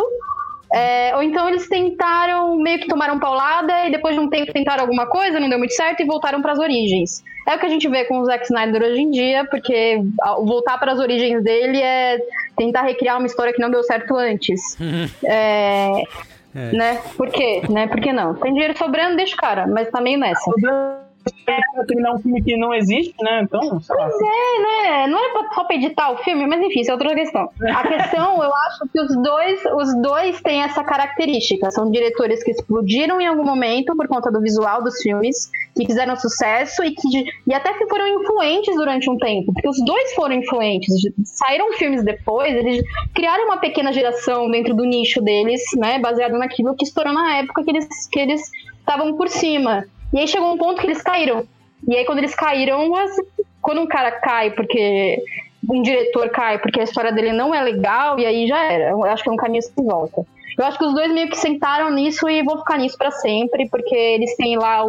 Ou então eles tentaram, meio que tomaram paulada e depois de um tempo tentaram alguma coisa, não deu muito certo e voltaram para as origens. É o que a gente vê com o Zack Snyder hoje em dia, porque voltar para as origens dele é tentar recriar uma história que não deu certo antes. Né? Por quê? Né? Por que não? Tem dinheiro sobrando, deixa o cara, mas tá meio nessa. Terminar um filme que não existe, né? Então, sei lá. Pois né? Não é só pra editar o filme, mas enfim, isso é outra questão. A questão, eu acho que os dois têm essa característica. São diretores que explodiram em algum momento por conta do visual dos filmes, que fizeram sucesso e até que foram influentes durante um tempo, porque os dois foram influentes. Saíram filmes depois, eles criaram uma pequena geração dentro do nicho deles, né? Baseado naquilo que estourou na época que eles estavam por cima. E aí chegou um ponto que eles caíram. E aí quando eles caíram, quando um cara cai porque um diretor cai porque a história dele não é legal, e aí já era. Eu acho que é um caminho sem volta. Eu acho que os dois meio que sentaram nisso e vão ficar nisso pra sempre, porque eles têm lá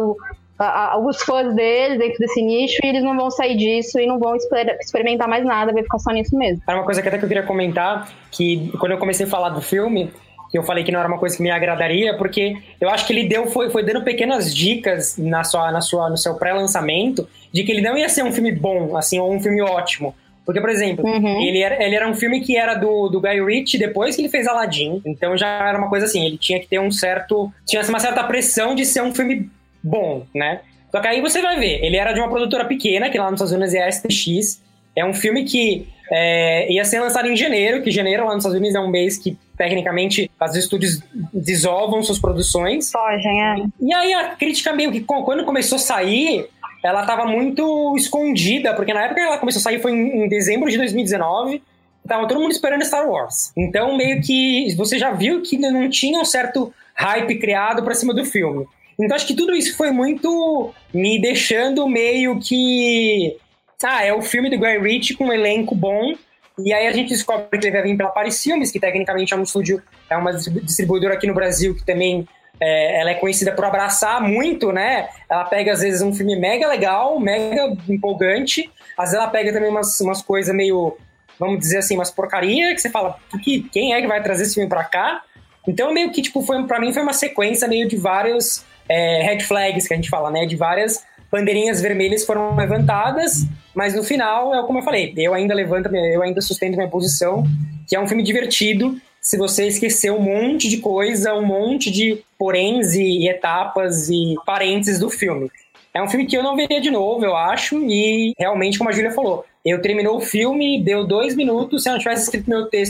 os fãs deles dentro desse nicho e eles não vão sair disso e não vão experimentar mais nada, vai ficar só nisso mesmo. Era uma coisa que até que eu queria comentar, que quando eu comecei a falar do filme, que eu falei que não era uma coisa que me agradaria, porque eu acho que ele foi dando pequenas dicas no seu pré-lançamento de que ele não ia ser um filme bom, assim, ou um filme ótimo. Porque, por exemplo, ele era um filme que era do Guy Ritchie depois que ele fez Aladdin, então já era uma coisa assim, ele tinha que ter tinha uma certa pressão de ser um filme bom, né? Só que aí você vai ver, ele era de uma produtora pequena, que lá nos Estados Unidos é a STX, é um filme que ia ser lançado em janeiro, que janeiro lá nos Estados Unidos é um mês que tecnicamente os estúdios desovam suas produções. Fogem, E aí a crítica meio que quando começou a sair, ela tava muito escondida, porque na época que ela começou a sair foi em dezembro de 2019, tava todo mundo esperando Star Wars. Então meio que você já viu que não tinha um certo hype criado pra cima do filme. Então acho que tudo isso foi muito me deixando meio que... é o filme do Guy Ritchie com um elenco bom, e aí a gente descobre que ele vai vir pela Paris Filmes, que tecnicamente é um estúdio, é uma distribuidora aqui no Brasil que também ela é conhecida por abraçar muito, né? Ela pega às vezes um filme mega legal, mega empolgante, às vezes ela pega também umas coisas meio, vamos dizer assim, umas porcaria, que você fala, quem é que vai trazer esse filme pra cá? Então meio que, tipo, pra mim foi uma sequência meio de vários red flags que a gente fala, né? De várias bandeirinhas vermelhas foram levantadas, mas no final, como eu falei, eu ainda sustento minha posição, que é um filme divertido, se você esquecer um monte de coisa, um monte de poréns e etapas e parênteses do filme. É um filme que eu não veria de novo, eu acho, e realmente, como a Júlia falou, eu terminou o filme, deu 2 minutos, se eu não tivesse escrito meu texto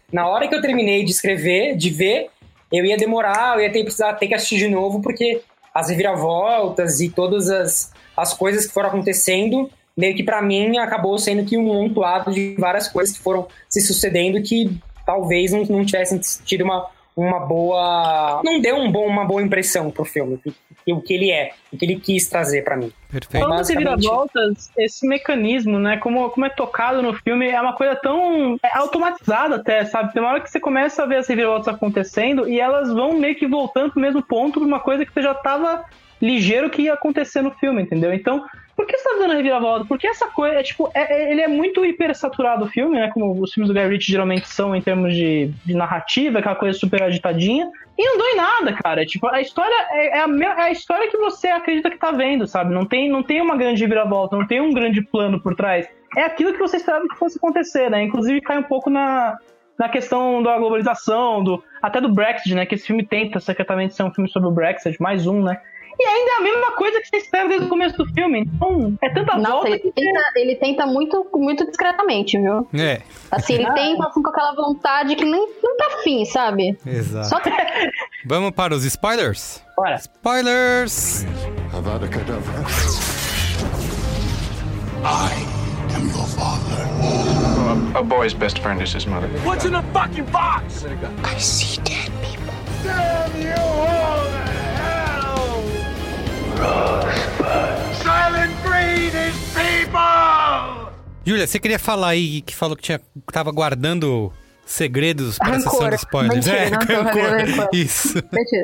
na hora que eu terminei de escrever, de ver, eu ia demorar, eu ia precisar ter que assistir de novo, porque as reviravoltas e todas as coisas que foram acontecendo, meio que pra mim acabou sendo que um montoado de várias coisas que foram se sucedendo que talvez não tivessem tido uma boa... Não deu uma boa impressão pro filme, o que ele é, o que ele quis trazer pra mim. Perfeito. Falando de reviravoltas, esse mecanismo, né, como é tocado no filme, é uma coisa tão automatizada até, sabe? Tem uma hora que você começa a ver as reviravoltas acontecendo e elas vão meio que voltando pro mesmo ponto, pra uma coisa que você já tava ligeiro que ia acontecer no filme, entendeu? Então, por que você tá dando a reviravolta? Porque essa coisa, ele é muito hipersaturado o filme, né? Como os filmes do Guy Ritchie geralmente são em termos de narrativa, aquela coisa super agitadinha. E não dói nada, cara. Tipo, a história é a história que você acredita que tá vendo, sabe? Não tem uma grande reviravolta, não tem um grande plano por trás. É aquilo que você esperava que fosse acontecer, né? Inclusive cai um pouco na questão da globalização, até do Brexit, né? Que esse filme tenta secretamente ser um filme sobre o Brexit, mais um, né? E ainda é a mesma coisa que você espera desde o começo do filme. Então, é tanta volta. Ele tenta muito, muito discretamente, viu? É. Assim, ele tenta assim, com aquela vontade que não tá afim, sabe? Exato. Só que... Vamos para os spoilers? Bora. Spoilers! Avada Kedavra. I am your father. A boy's best friend is his mother. What's in the fucking box? I see dead people. Damn you all to hell! Rosebud. Silent Breed is people! Júlia, você queria falar aí, que falou que tava guardando segredos para a Rancor. sessão de spoilers. Mentira, não tô rancor. Isso. Mentira.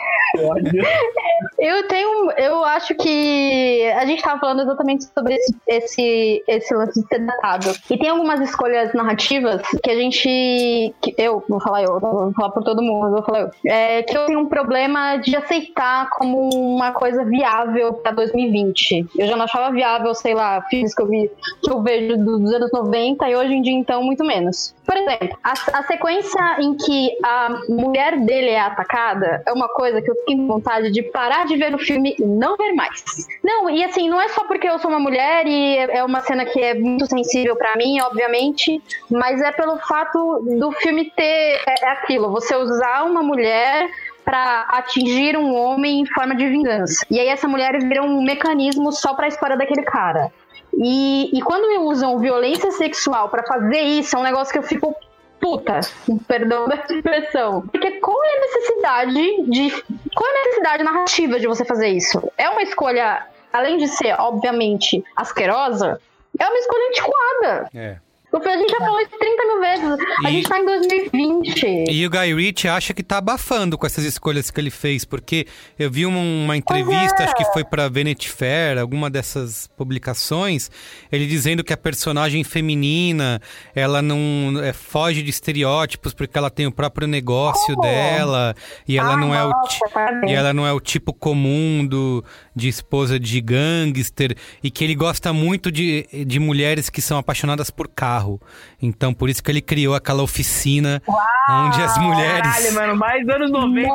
Eu acho que a gente tava falando exatamente sobre esse lance de ser datado. E tem algumas escolhas narrativas que a gente... eu vou falar por todo mundo, vou falar eu. Que eu tenho um problema de aceitar como uma coisa viável pra 2020. Eu já não achava viável, sei lá, filmes que eu vejo dos anos 90 e hoje em dia, então, muito menos. Por exemplo, a sequência em que a mulher dele é atacada é uma coisa que eu fiquei com vontade de parar de ver no filme e não ver mais. Não, e assim, não é só porque eu sou uma mulher e é uma cena que é muito sensível pra mim, obviamente, mas é pelo fato do filme ter aquilo, você usar uma mulher pra atingir um homem em forma de vingança. E aí essa mulher vira um mecanismo só pra história daquele cara. E quando usam violência sexual pra fazer isso, é um negócio que eu fico puta, perdão da expressão. Porque qual é a necessidade narrativa de você fazer isso? É uma escolha, além de ser, obviamente, asquerosa, é uma escolha antiquada. A gente já falou isso 30 mil vezes. A gente tá em 2020. E o Guy Ritchie acha que tá abafando com essas escolhas que ele fez, porque eu vi uma entrevista, acho que foi pra Vanity Fair, alguma dessas publicações, ele dizendo que a personagem feminina, ela não foge de estereótipos porque ela tem o próprio negócio dela, e ela não é o tipo comum de esposa de gangster, e que ele gosta muito de mulheres que são apaixonadas por carro. Então, por isso que ele criou aquela oficina onde as mulheres... Caralho, mano, mais anos 90.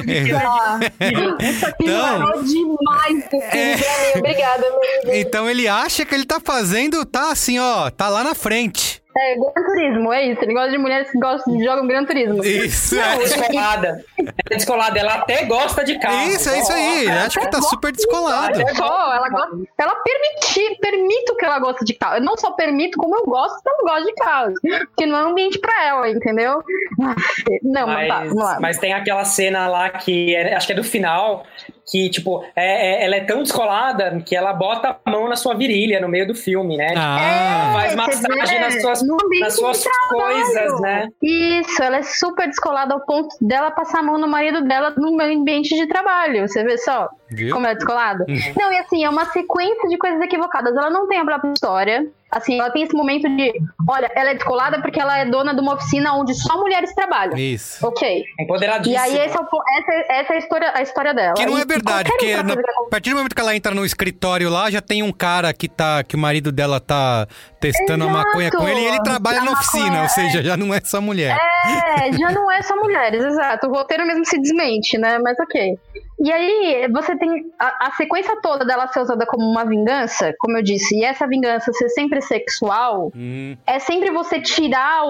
Então, demais esse obrigada. Então ele acha que ele tá fazendo, tá assim, ó, tá lá na frente. Gran Turismo, é isso. Ele gosta de mulheres que jogam Gran Turismo. Isso, Ela é descolada, ela até gosta de carro. Isso, é isso aí. Ele acha que tá super descolado. Ela permito que ela goste de carro. Eu não só permito, como eu gosto que ela gosta de carro. Porque não é um ambiente pra ela, entendeu? Não, mas tá, vamos lá. Mas tem aquela cena lá que acho que é do final, que, tipo, ela é tão descolada que ela bota a mão na sua virilha no meio do filme, né? Faz massagem nas suas coisas, né? Isso, ela é super descolada ao ponto dela passar a mão no marido dela no meu ambiente de trabalho. Você vê só como ela é descolada? Não, e assim, é uma sequência de coisas equivocadas. Ela não tem a própria história. Assim, ela tem esse momento de, olha, ela é descolada porque ela é dona de uma oficina onde só mulheres trabalham. Isso. Ok. Empoderadíssima. E aí essa é a história dela. Que não é verdade, porque a partir do momento que ela entra no escritório lá, já tem um cara que o marido dela tá testando a maconha com ele e ele trabalha na oficina, ou seja, já não é só mulher. Já não é só mulheres, exato. O roteiro mesmo se desmente, né? Mas ok. E aí, você tem a sequência toda dela ser usada como uma vingança, como eu disse, e essa vingança ser sempre sexual, é sempre você tirar,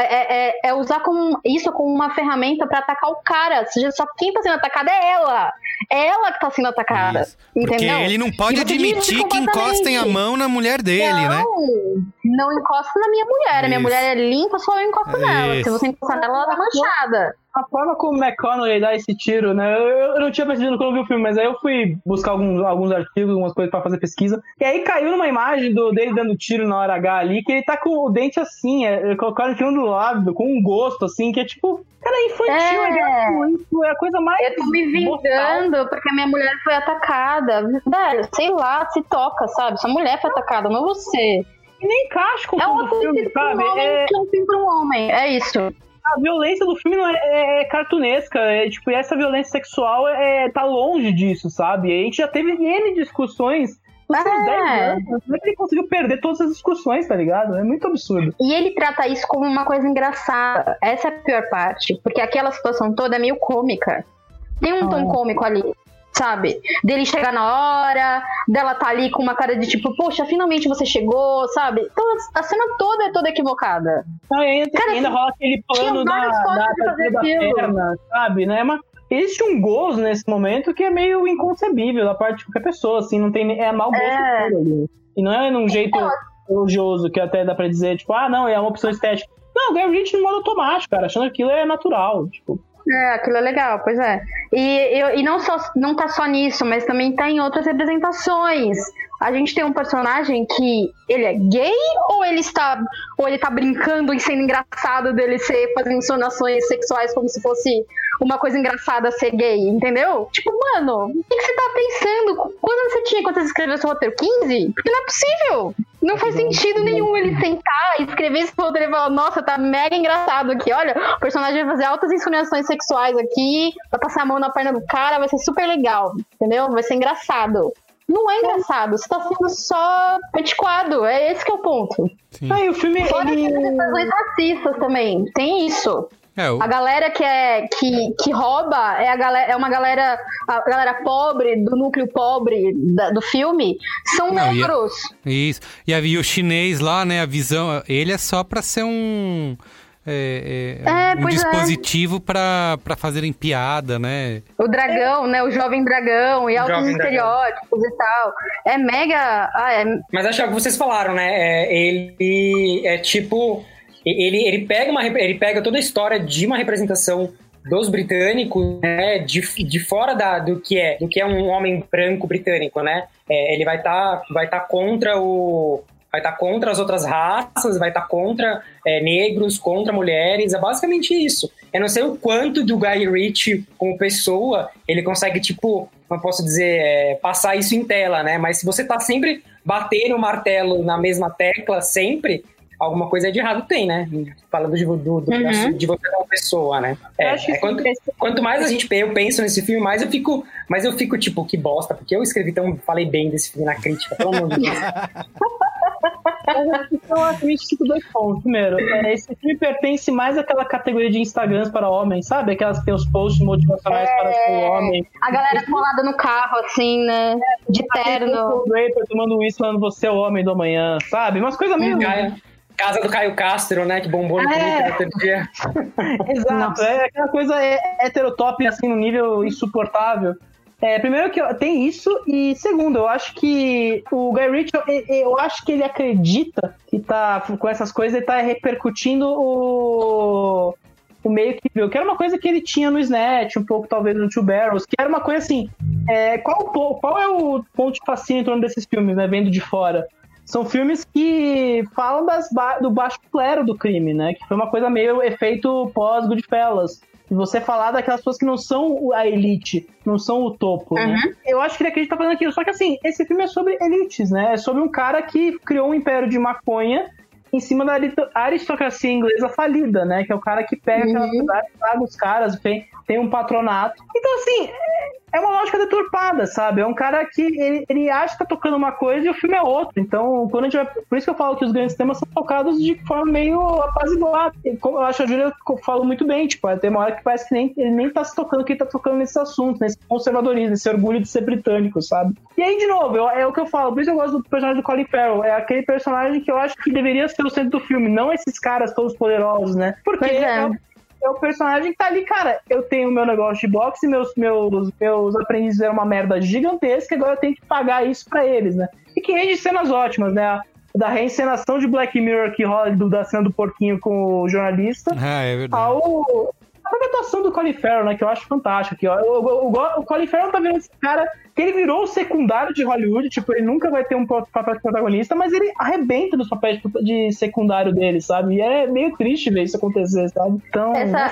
usar isso como uma ferramenta pra atacar o cara. Ou seja, só quem tá sendo atacada é ela. É ela que tá sendo atacada. Isso. Porque entendeu? ele não pode admitir que encostem a mão na mulher dele, né? Não encosta na minha mulher. A minha mulher é limpa, só eu encosto nela. Se você encostar nela, ela tá manchada. A forma como o McConaughey dá esse tiro, né? Eu não tinha percebido quando eu vi o filme, mas aí eu fui buscar alguns artigos, algumas coisas pra fazer pesquisa. E aí caiu numa imagem dele dando tiro na hora H ali, que ele tá com o dente assim, colocaram em cima do lado, com um gosto assim, que é tipo, cara, é infantil, é gratuito, é a coisa mais. Eu tô me vingando porque a minha mulher foi atacada. Velho, sei lá, se toca, sabe? Sua mulher foi atacada, não você. E nem encaixa com o filme, sabe? É um filme pra um homem, é isso. A violência do filme não é cartunesca, tipo, e essa violência sexual tá longe disso, sabe? E a gente já teve N discussões nos seus 10 anos. Como é que ele conseguiu perder todas as discussões, tá ligado? É muito absurdo. E ele trata isso como uma coisa engraçada. Essa é a pior parte, porque aquela situação toda é meio cômica. Tem um tom cômico ali, sabe? Dele chegar na hora, dela tá ali com uma cara de tipo, poxa, finalmente você chegou, sabe? Então a cena toda é toda equivocada. Ainda rola aquele plano da perna, sabe? Né? Existe um gozo nesse momento que é meio inconcebível da parte de qualquer pessoa, assim, não tem, é mau gosto puro ali. E não é num jeito elogioso, que até dá pra dizer, tipo, não, é uma opção estética. Não, o Guy Ritchie no modo automático, cara, achando que aquilo é natural, tipo. Aquilo é legal, pois é. E não tá só nisso, mas também tá em outras representações. A gente tem um personagem que ele é gay ou ele tá brincando e sendo engraçado dele fazendo insinuações sexuais como se fosse uma coisa engraçada ser gay, entendeu? Tipo, mano, o que você tá pensando? Quando você tinha, quando você escreveu seu roteiro? 15? Porque não é possível. Não faz sentido nenhum ele sentar e escrever esse roteiro e falar, nossa, tá mega engraçado aqui. Olha, o personagem vai fazer altas insinuações sexuais aqui, vai passar a mão na perna do cara, vai ser super legal, entendeu? Vai ser engraçado. Não é engraçado, você tá sendo só antiquado, é esse que é o ponto. O filme... Fora que tem razões racistas também, tem isso. A galera que rouba é uma galera, a galera pobre, do núcleo pobre do filme, são negros. Isso. E o chinês lá, né, a visão, ele é só pra ser um dispositivo pra fazerem piada, né? O dragão, né, o jovem dragão e altos estereótipos e tal. É mega... Mas acho que vocês falaram, né, ele é tipo... Ele pega toda a história de uma representação dos britânicos, né, de fora do que é um homem branco britânico, né? Ele vai tá contra as outras raças, vai estar contra negros, contra mulheres, é basicamente isso. Eu não sei o quanto do Guy Ritchie como pessoa, ele consegue, tipo, não posso dizer, passar isso em tela, né? Mas se você tá sempre batendo o martelo na mesma tecla, sempre... alguma coisa de errado tem, né? Falando de você como pessoa, né? Quanto mais eu penso nesse filme, mais eu fico tipo, que bosta, porque eu falei bem desse filme na crítica, pelo amor de Deus. Então, eu cito 2 pontos. Primeiro, esse filme pertence mais àquela categoria de Instagrams para homens, sabe? Aquelas que tem os posts motivacionais para o homem. A galera colada no carro, assim, né? De terno. Tomando isso, falando você é o homem do amanhã, sabe? Umas coisas meio... Casa do Caio Castro, né? Que bombou no Twitter outro dia. Exato. Nossa. É aquela coisa heterotop, assim, no nível insuportável. Primeiro que tem isso, e segundo, eu acho que o Guy Ritchie, eu acho que ele acredita que tá, com essas coisas, ele tá repercutindo o meio que viu, que era uma coisa que ele tinha no Snatch, um pouco talvez no Two Barrels, que era uma coisa assim, qual é o ponto de fascínio em torno desses filmes, né, vendo de fora? São filmes que falam do baixo clero do crime, né? Que foi uma coisa meio efeito pós-Goodfellas. E você falar daquelas pessoas que não são a elite, não são o topo, né? Eu acho que ele acredita fazendo aquilo. Só que assim, esse filme é sobre elites, né? É sobre um cara que criou um império de maconha em cima da aristocracia inglesa falida, né? Que é o cara que pega aquela cidade, paga os caras, tem um patronato. Então assim... é uma lógica deturpada, sabe? É um cara que ele acha que tá tocando uma coisa e o filme é outra. Então, quando a gente vai... Por isso que eu falo que os grandes temas são tocados de forma meio apaziguada. Como eu acho a Júlia fala muito bem, tipo, tem uma hora que parece que ele nem tá se tocando que ele tá tocando nesse assunto, nesse conservadorismo, nesse orgulho de ser britânico, sabe? E aí, de novo, é o que eu falo, por isso eu gosto do personagem do Colin Farrell. É aquele personagem que eu acho que deveria ser o centro do filme, não esses caras todos poderosos, né? Porque é o personagem que tá ali, cara, eu tenho meu negócio de boxe, meus aprendizes eram uma merda gigantesca, agora eu tenho que pagar isso pra eles, né? E que rende cenas ótimas, né? Da reencenação de Black Mirror que rola da cena do porquinho com o jornalista. Ah, é verdade. A atuação do Colin Farrell, né, que eu acho fantástica aqui, ó. O Colin Farrell tá vendo esse cara que ele virou o secundário de Hollywood, tipo, ele nunca vai ter um papel de protagonista, mas ele arrebenta nos papéis de secundário dele, sabe? E é meio triste ver isso acontecer, sabe? Então...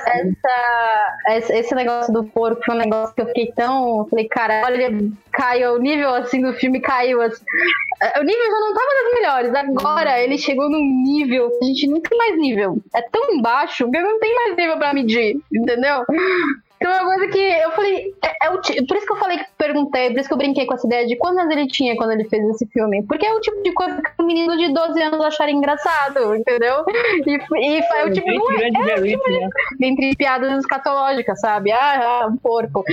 Esse negócio do porco foi um negócio que eu fiquei tão... Falei, cara, olha, caiu o nível, assim, do filme caiu, assim. O nível já não tava das melhores, agora ele chegou num nível que a gente não tem mais nível. É tão baixo que eu não tenho mais nível pra medir, entendeu? Então é uma coisa que eu falei, por isso que eu falei, perguntei, por isso que eu brinquei com essa ideia de quantos anos ele tinha quando ele fez esse filme. Porque é o tipo de coisa que um menino de 12 anos acharia engraçado, entendeu? E é o tipo, não é o tipo de, entre piadas escatológicas, sabe? Um porco.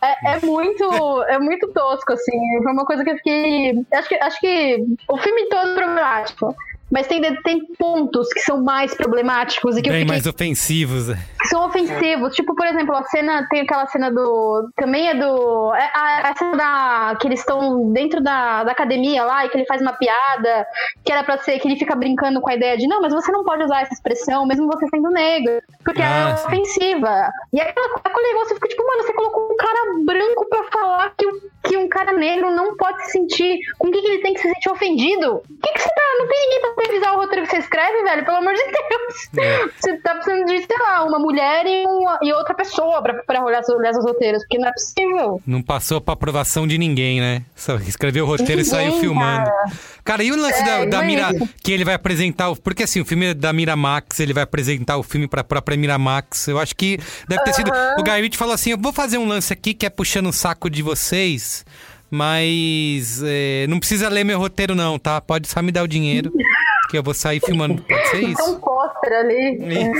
É muito tosco, assim. Foi uma coisa que eu fiquei... Acho que o filme todo é problemático. Mas tem pontos que são mais problemáticos e que bem mais ofensivos. Que são ofensivos. Tipo, por exemplo, tem aquela cena do... Também é do... A cena que eles estão dentro da academia lá e que ele faz uma piada que era pra ser... Que ele fica brincando com a ideia de não, mas você não pode usar essa expressão mesmo você sendo negro. Porque ela é ofensiva. E aquele negócio fica tipo, mano, você colocou um cara branco pra falar que um cara negro não pode se sentir... Com o que ele tem que se sentir ofendido? O que você tá... Não tem ninguém pra revisar o roteiro que você escreve, velho, pelo amor de Deus. Você tá precisando de, sei lá, uma mulher e outra pessoa pra olhar seus roteiros, porque não é possível. Não passou pra aprovação de ninguém, né? Só escreveu o roteiro e saiu filmando. Cara, e o lance da Mira, que ele vai apresentar, porque assim, o filme é da Miramax, ele vai apresentar o filme pra própria Miramax, eu acho que deve ter sido... O Guy Ritchie falou assim, eu vou fazer um lance aqui que é puxando o saco de vocês, mas não precisa ler meu roteiro não, tá? Pode só me dar o dinheiro. Que eu vou sair filmando, pode ser isso? Tem um pôster ali.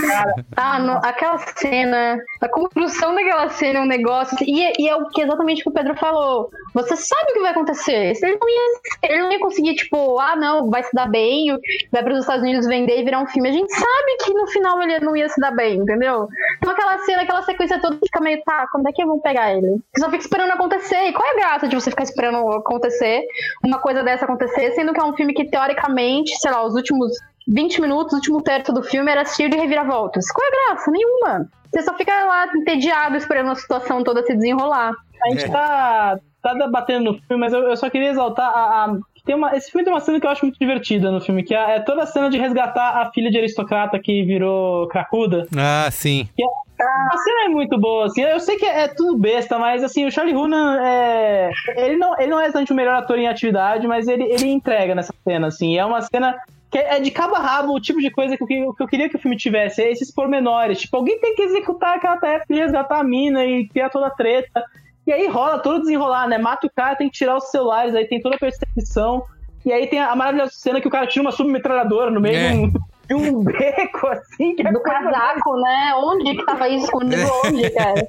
Aquela cena, a construção daquela cena é um negócio. E é o que exatamente o Pedro falou. Você sabe o que vai acontecer. Ele não ia conseguir, tipo, não, vai se dar bem, vai para os Estados Unidos vender e virar um filme. A gente sabe que no final ele não ia se dar bem, entendeu? Então aquela cena, aquela sequência toda fica meio, quando é que vão pegar ele? Você só fica esperando acontecer. E qual é a graça de você ficar esperando acontecer, uma coisa dessa acontecer, sendo que é um filme que, teoricamente, sei lá, os últimos 20 minutos, o último terço do filme era cheio de reviravoltas. Qual é a graça? Nenhuma. Você só fica lá entediado esperando a situação toda se desenrolar. A gente tá batendo no filme, mas eu só queria exaltar esse filme tem uma cena que eu acho muito divertida no filme, que é toda a cena de resgatar a filha de aristocrata que virou cracuda. Ah, sim. A cena é muito boa, assim. Eu sei que é tudo besta, mas assim, o Charlie Hunnam ele não é exatamente o melhor ator em atividade, mas ele entrega nessa cena, assim. É uma cena que é de cabo a rabo o tipo de coisa que eu queria que o filme tivesse, esses pormenores. Tipo, alguém tem que executar aquela tarefa de resgatar a mina e criar toda a treta. E aí rola todo desenrolar, né? Mata o cara, tem que tirar os celulares, aí tem toda a perseguição. E aí tem a maravilhosa cena que o cara tira uma submetralhadora no meio de um beco, assim. Que do casaco, né? Onde que tava isso escondido? Onde, cara?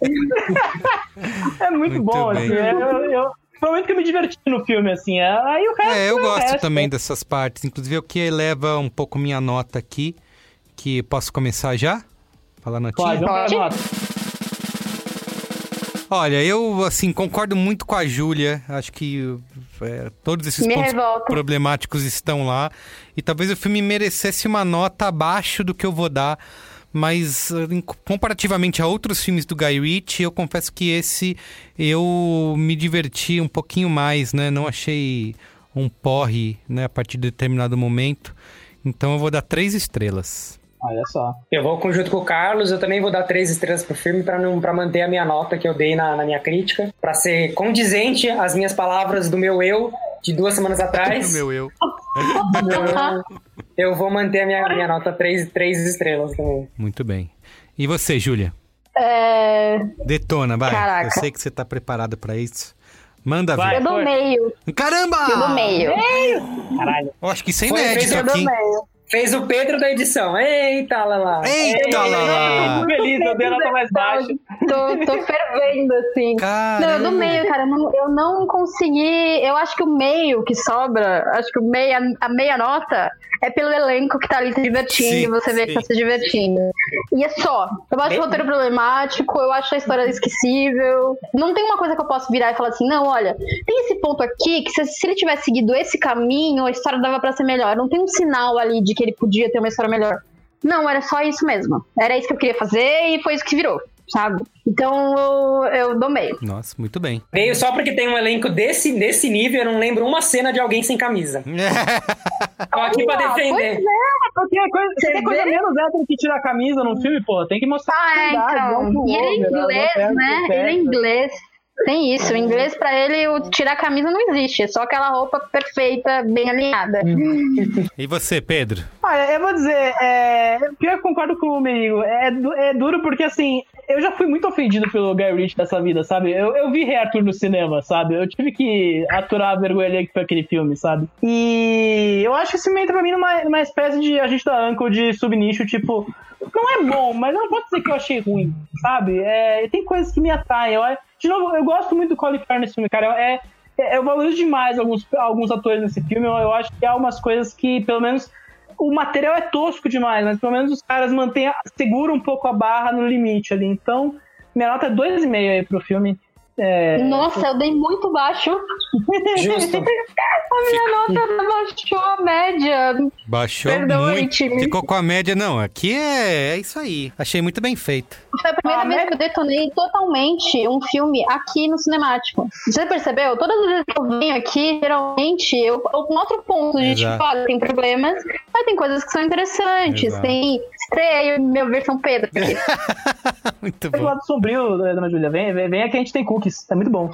É muito bom, bem. Assim. Foi muito que eu me diverti no filme, assim. Aí o resto eu gosto também dessas partes. Inclusive, o que eleva um pouco minha nota aqui. Que posso começar já? Falar notinha? Pode. Olha, eu, assim, concordo muito com a Júlia. Acho que todos esses pontos problemáticos estão lá. E talvez o filme merecesse uma nota abaixo do que eu vou dar. Mas, comparativamente a outros filmes do Guy Ritchie, eu confesso que esse eu me diverti um pouquinho mais, né? Não achei um porre, né, a partir de determinado momento. Então eu vou dar 3 estrelas. Olha só. Eu vou junto com o Carlos, eu também vou dar 3 estrelas pro filme pra manter a minha nota que eu dei na minha crítica, pra ser condizente às minhas palavras do meu eu de 2 semanas atrás. Do meu eu. Eu vou manter a minha nota 3 estrelas também. Muito bem. E você, Júlia? Detona, vai. Caraca. Eu sei que você tá preparado pra isso. Manda Vai. ver. Eu dou meio. Caramba! Eu dou meio. Caralho. Eu acho que isso é Foi, inédito fez aqui. Fez o Pedro da edição. Eita, Lala. Eita, Lala! Tô feliz, eu dei a nota mais baixa. Tô fervendo, assim. Caramba. Não, eu dou meio, cara. Eu não consegui. Eu acho que o meio que sobra, acho que a meia nota é pelo elenco que tá ali se divertindo, Sim, e você vê que tá se divertindo. E é só. Eu acho o roteiro problemático, eu acho a história esquecível. Não tem uma coisa que eu posso virar e falar assim, não, olha, tem esse ponto aqui que se ele tivesse seguido esse caminho, a história dava pra ser melhor. Não tem um sinal ali de que ele podia ter uma história melhor. Não, era só isso mesmo. Era isso que eu queria fazer e foi isso que virou, sabe? Então eu dou meio. Nossa, muito bem. Veio só porque tem um elenco desse nível, eu não lembro uma cena de alguém sem camisa. Tô aqui pra defender. Você tem coisa menos hétero que tirar a camisa num filme, pô. Tem que mostrar a então. E ele é inglês, né? Ele é inglês. Tem isso, o inglês pra ele, o tirar a camisa não existe, é só aquela roupa perfeita, bem alinhada. E você, Pedro? Olha, eu vou dizer, pior que eu concordo com o Merigo, é duro porque, assim, eu já fui muito ofendido pelo Guy Ritchie dessa vida, sabe? Eu vi Rei Arthur no cinema, sabe? Eu tive que aturar a vergonha ali que foi aquele filme, sabe? E eu acho que esse filme entra pra mim numa espécie de agente da Uncle de subnicho, tipo, não é bom, mas não pode dizer que eu achei ruim, sabe? Tem coisas que me atraem, de novo, eu gosto muito do Colin Farrell nesse filme, cara. Eu valorizo demais alguns atores nesse filme. Eu acho que há umas coisas que, pelo menos, o material é tosco demais, mas pelo menos os caras seguram um pouco a barra no limite ali. Então, minha nota é 2,5 aí pro filme. Nossa, eu dei muito baixo. Justo. A minha nota baixou a média. Baixou Perdoe, muito. time. Ficou com a média, não. Aqui é isso aí. Achei muito bem feito. Foi a primeira vez que eu detonei totalmente um filme aqui no Cinemático. Você percebeu? Todas as vezes que eu venho aqui, geralmente, eu mostro pontos de Exato. tipo, olha, tem problemas, mas tem coisas que são interessantes. Exato. Tem estreia minha versão Pedro. Muito Pelo bom. lado sombrio, dona Júlia, vem aqui, a gente tem cookies, é muito bom.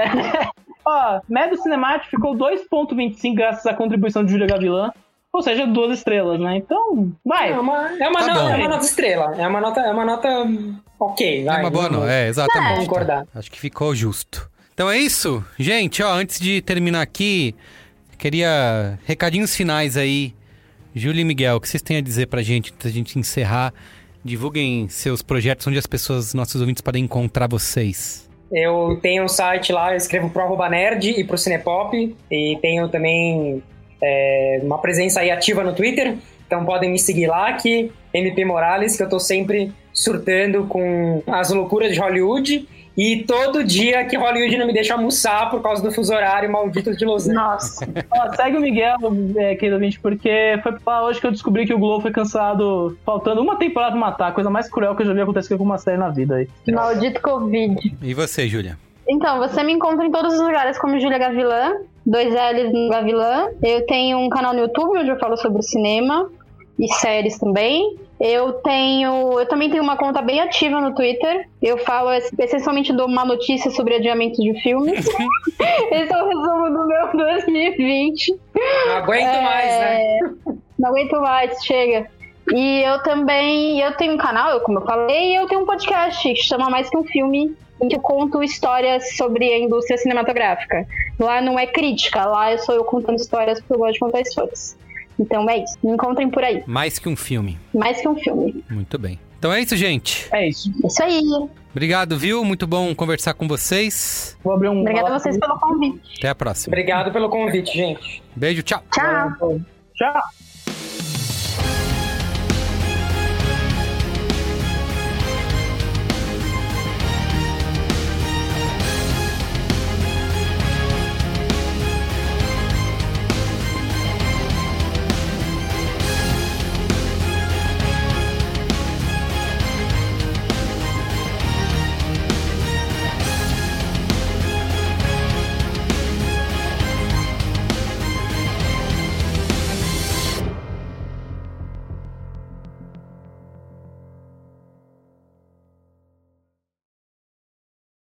Ó, médio cinemático ficou 2,25 graças à contribuição de Júlia Gavilã, ou seja, 2 estrelas, né? Então, vai. É uma nota estrela. É uma nota ok, vai. É uma boa, não. Vamos Exatamente. concordar. Acho que ficou justo. Então é isso, gente. Ó, antes de terminar aqui, queria recadinhos finais aí. Júlia e Miguel, o que vocês têm a dizer pra gente, antes da gente encerrar? Divulguem seus projetos, onde as pessoas, nossos ouvintes, podem encontrar vocês. Eu tenho um site lá, eu escrevo pro @nerd e pro Cinepop. E tenho também uma presença aí ativa no Twitter. Então podem me seguir lá, que MP Morales, que eu tô sempre surtando com as loucuras de Hollywood. E todo dia que Hollywood não me deixa almoçar por causa do fuso horário maldito de Los Angeles. Nossa. Ó, segue o Miguel, querido ouvinte, porque foi lá hoje que eu descobri que o Globo foi cancelado faltando uma temporada pra matar. A coisa mais cruel que eu já vi acontecer com uma série na vida aí. Maldito Covid. E você, Júlia? Então, você me encontra em todos os lugares como Júlia Gavilã, 2 L's no Gavilã. Eu tenho um canal no YouTube onde eu falo sobre cinema e séries também. Eu também tenho uma conta bem ativa no Twitter. Eu falo, essencialmente, dou uma notícia sobre adiamento de filmes. Esse é o resumo do meu 2020. Não aguento mais, né? Não aguento mais, chega. E eu tenho um canal, como eu falei, e eu tenho um podcast que chama Mais Que Um Filme, em que eu conto histórias sobre a indústria cinematográfica. Lá não é crítica, lá sou eu contando histórias porque eu gosto de contar histórias. Então é isso, me encontrem por aí. Mais que um filme. Mais que um filme. Muito bem. Então é isso, gente. É isso. Isso aí. Obrigado, viu? Muito bom conversar com vocês. Vou abrir um... Obrigada a vocês pelo convite. Até a próxima. Obrigado pelo convite, gente. Beijo, tchau. Tchau. Tchau.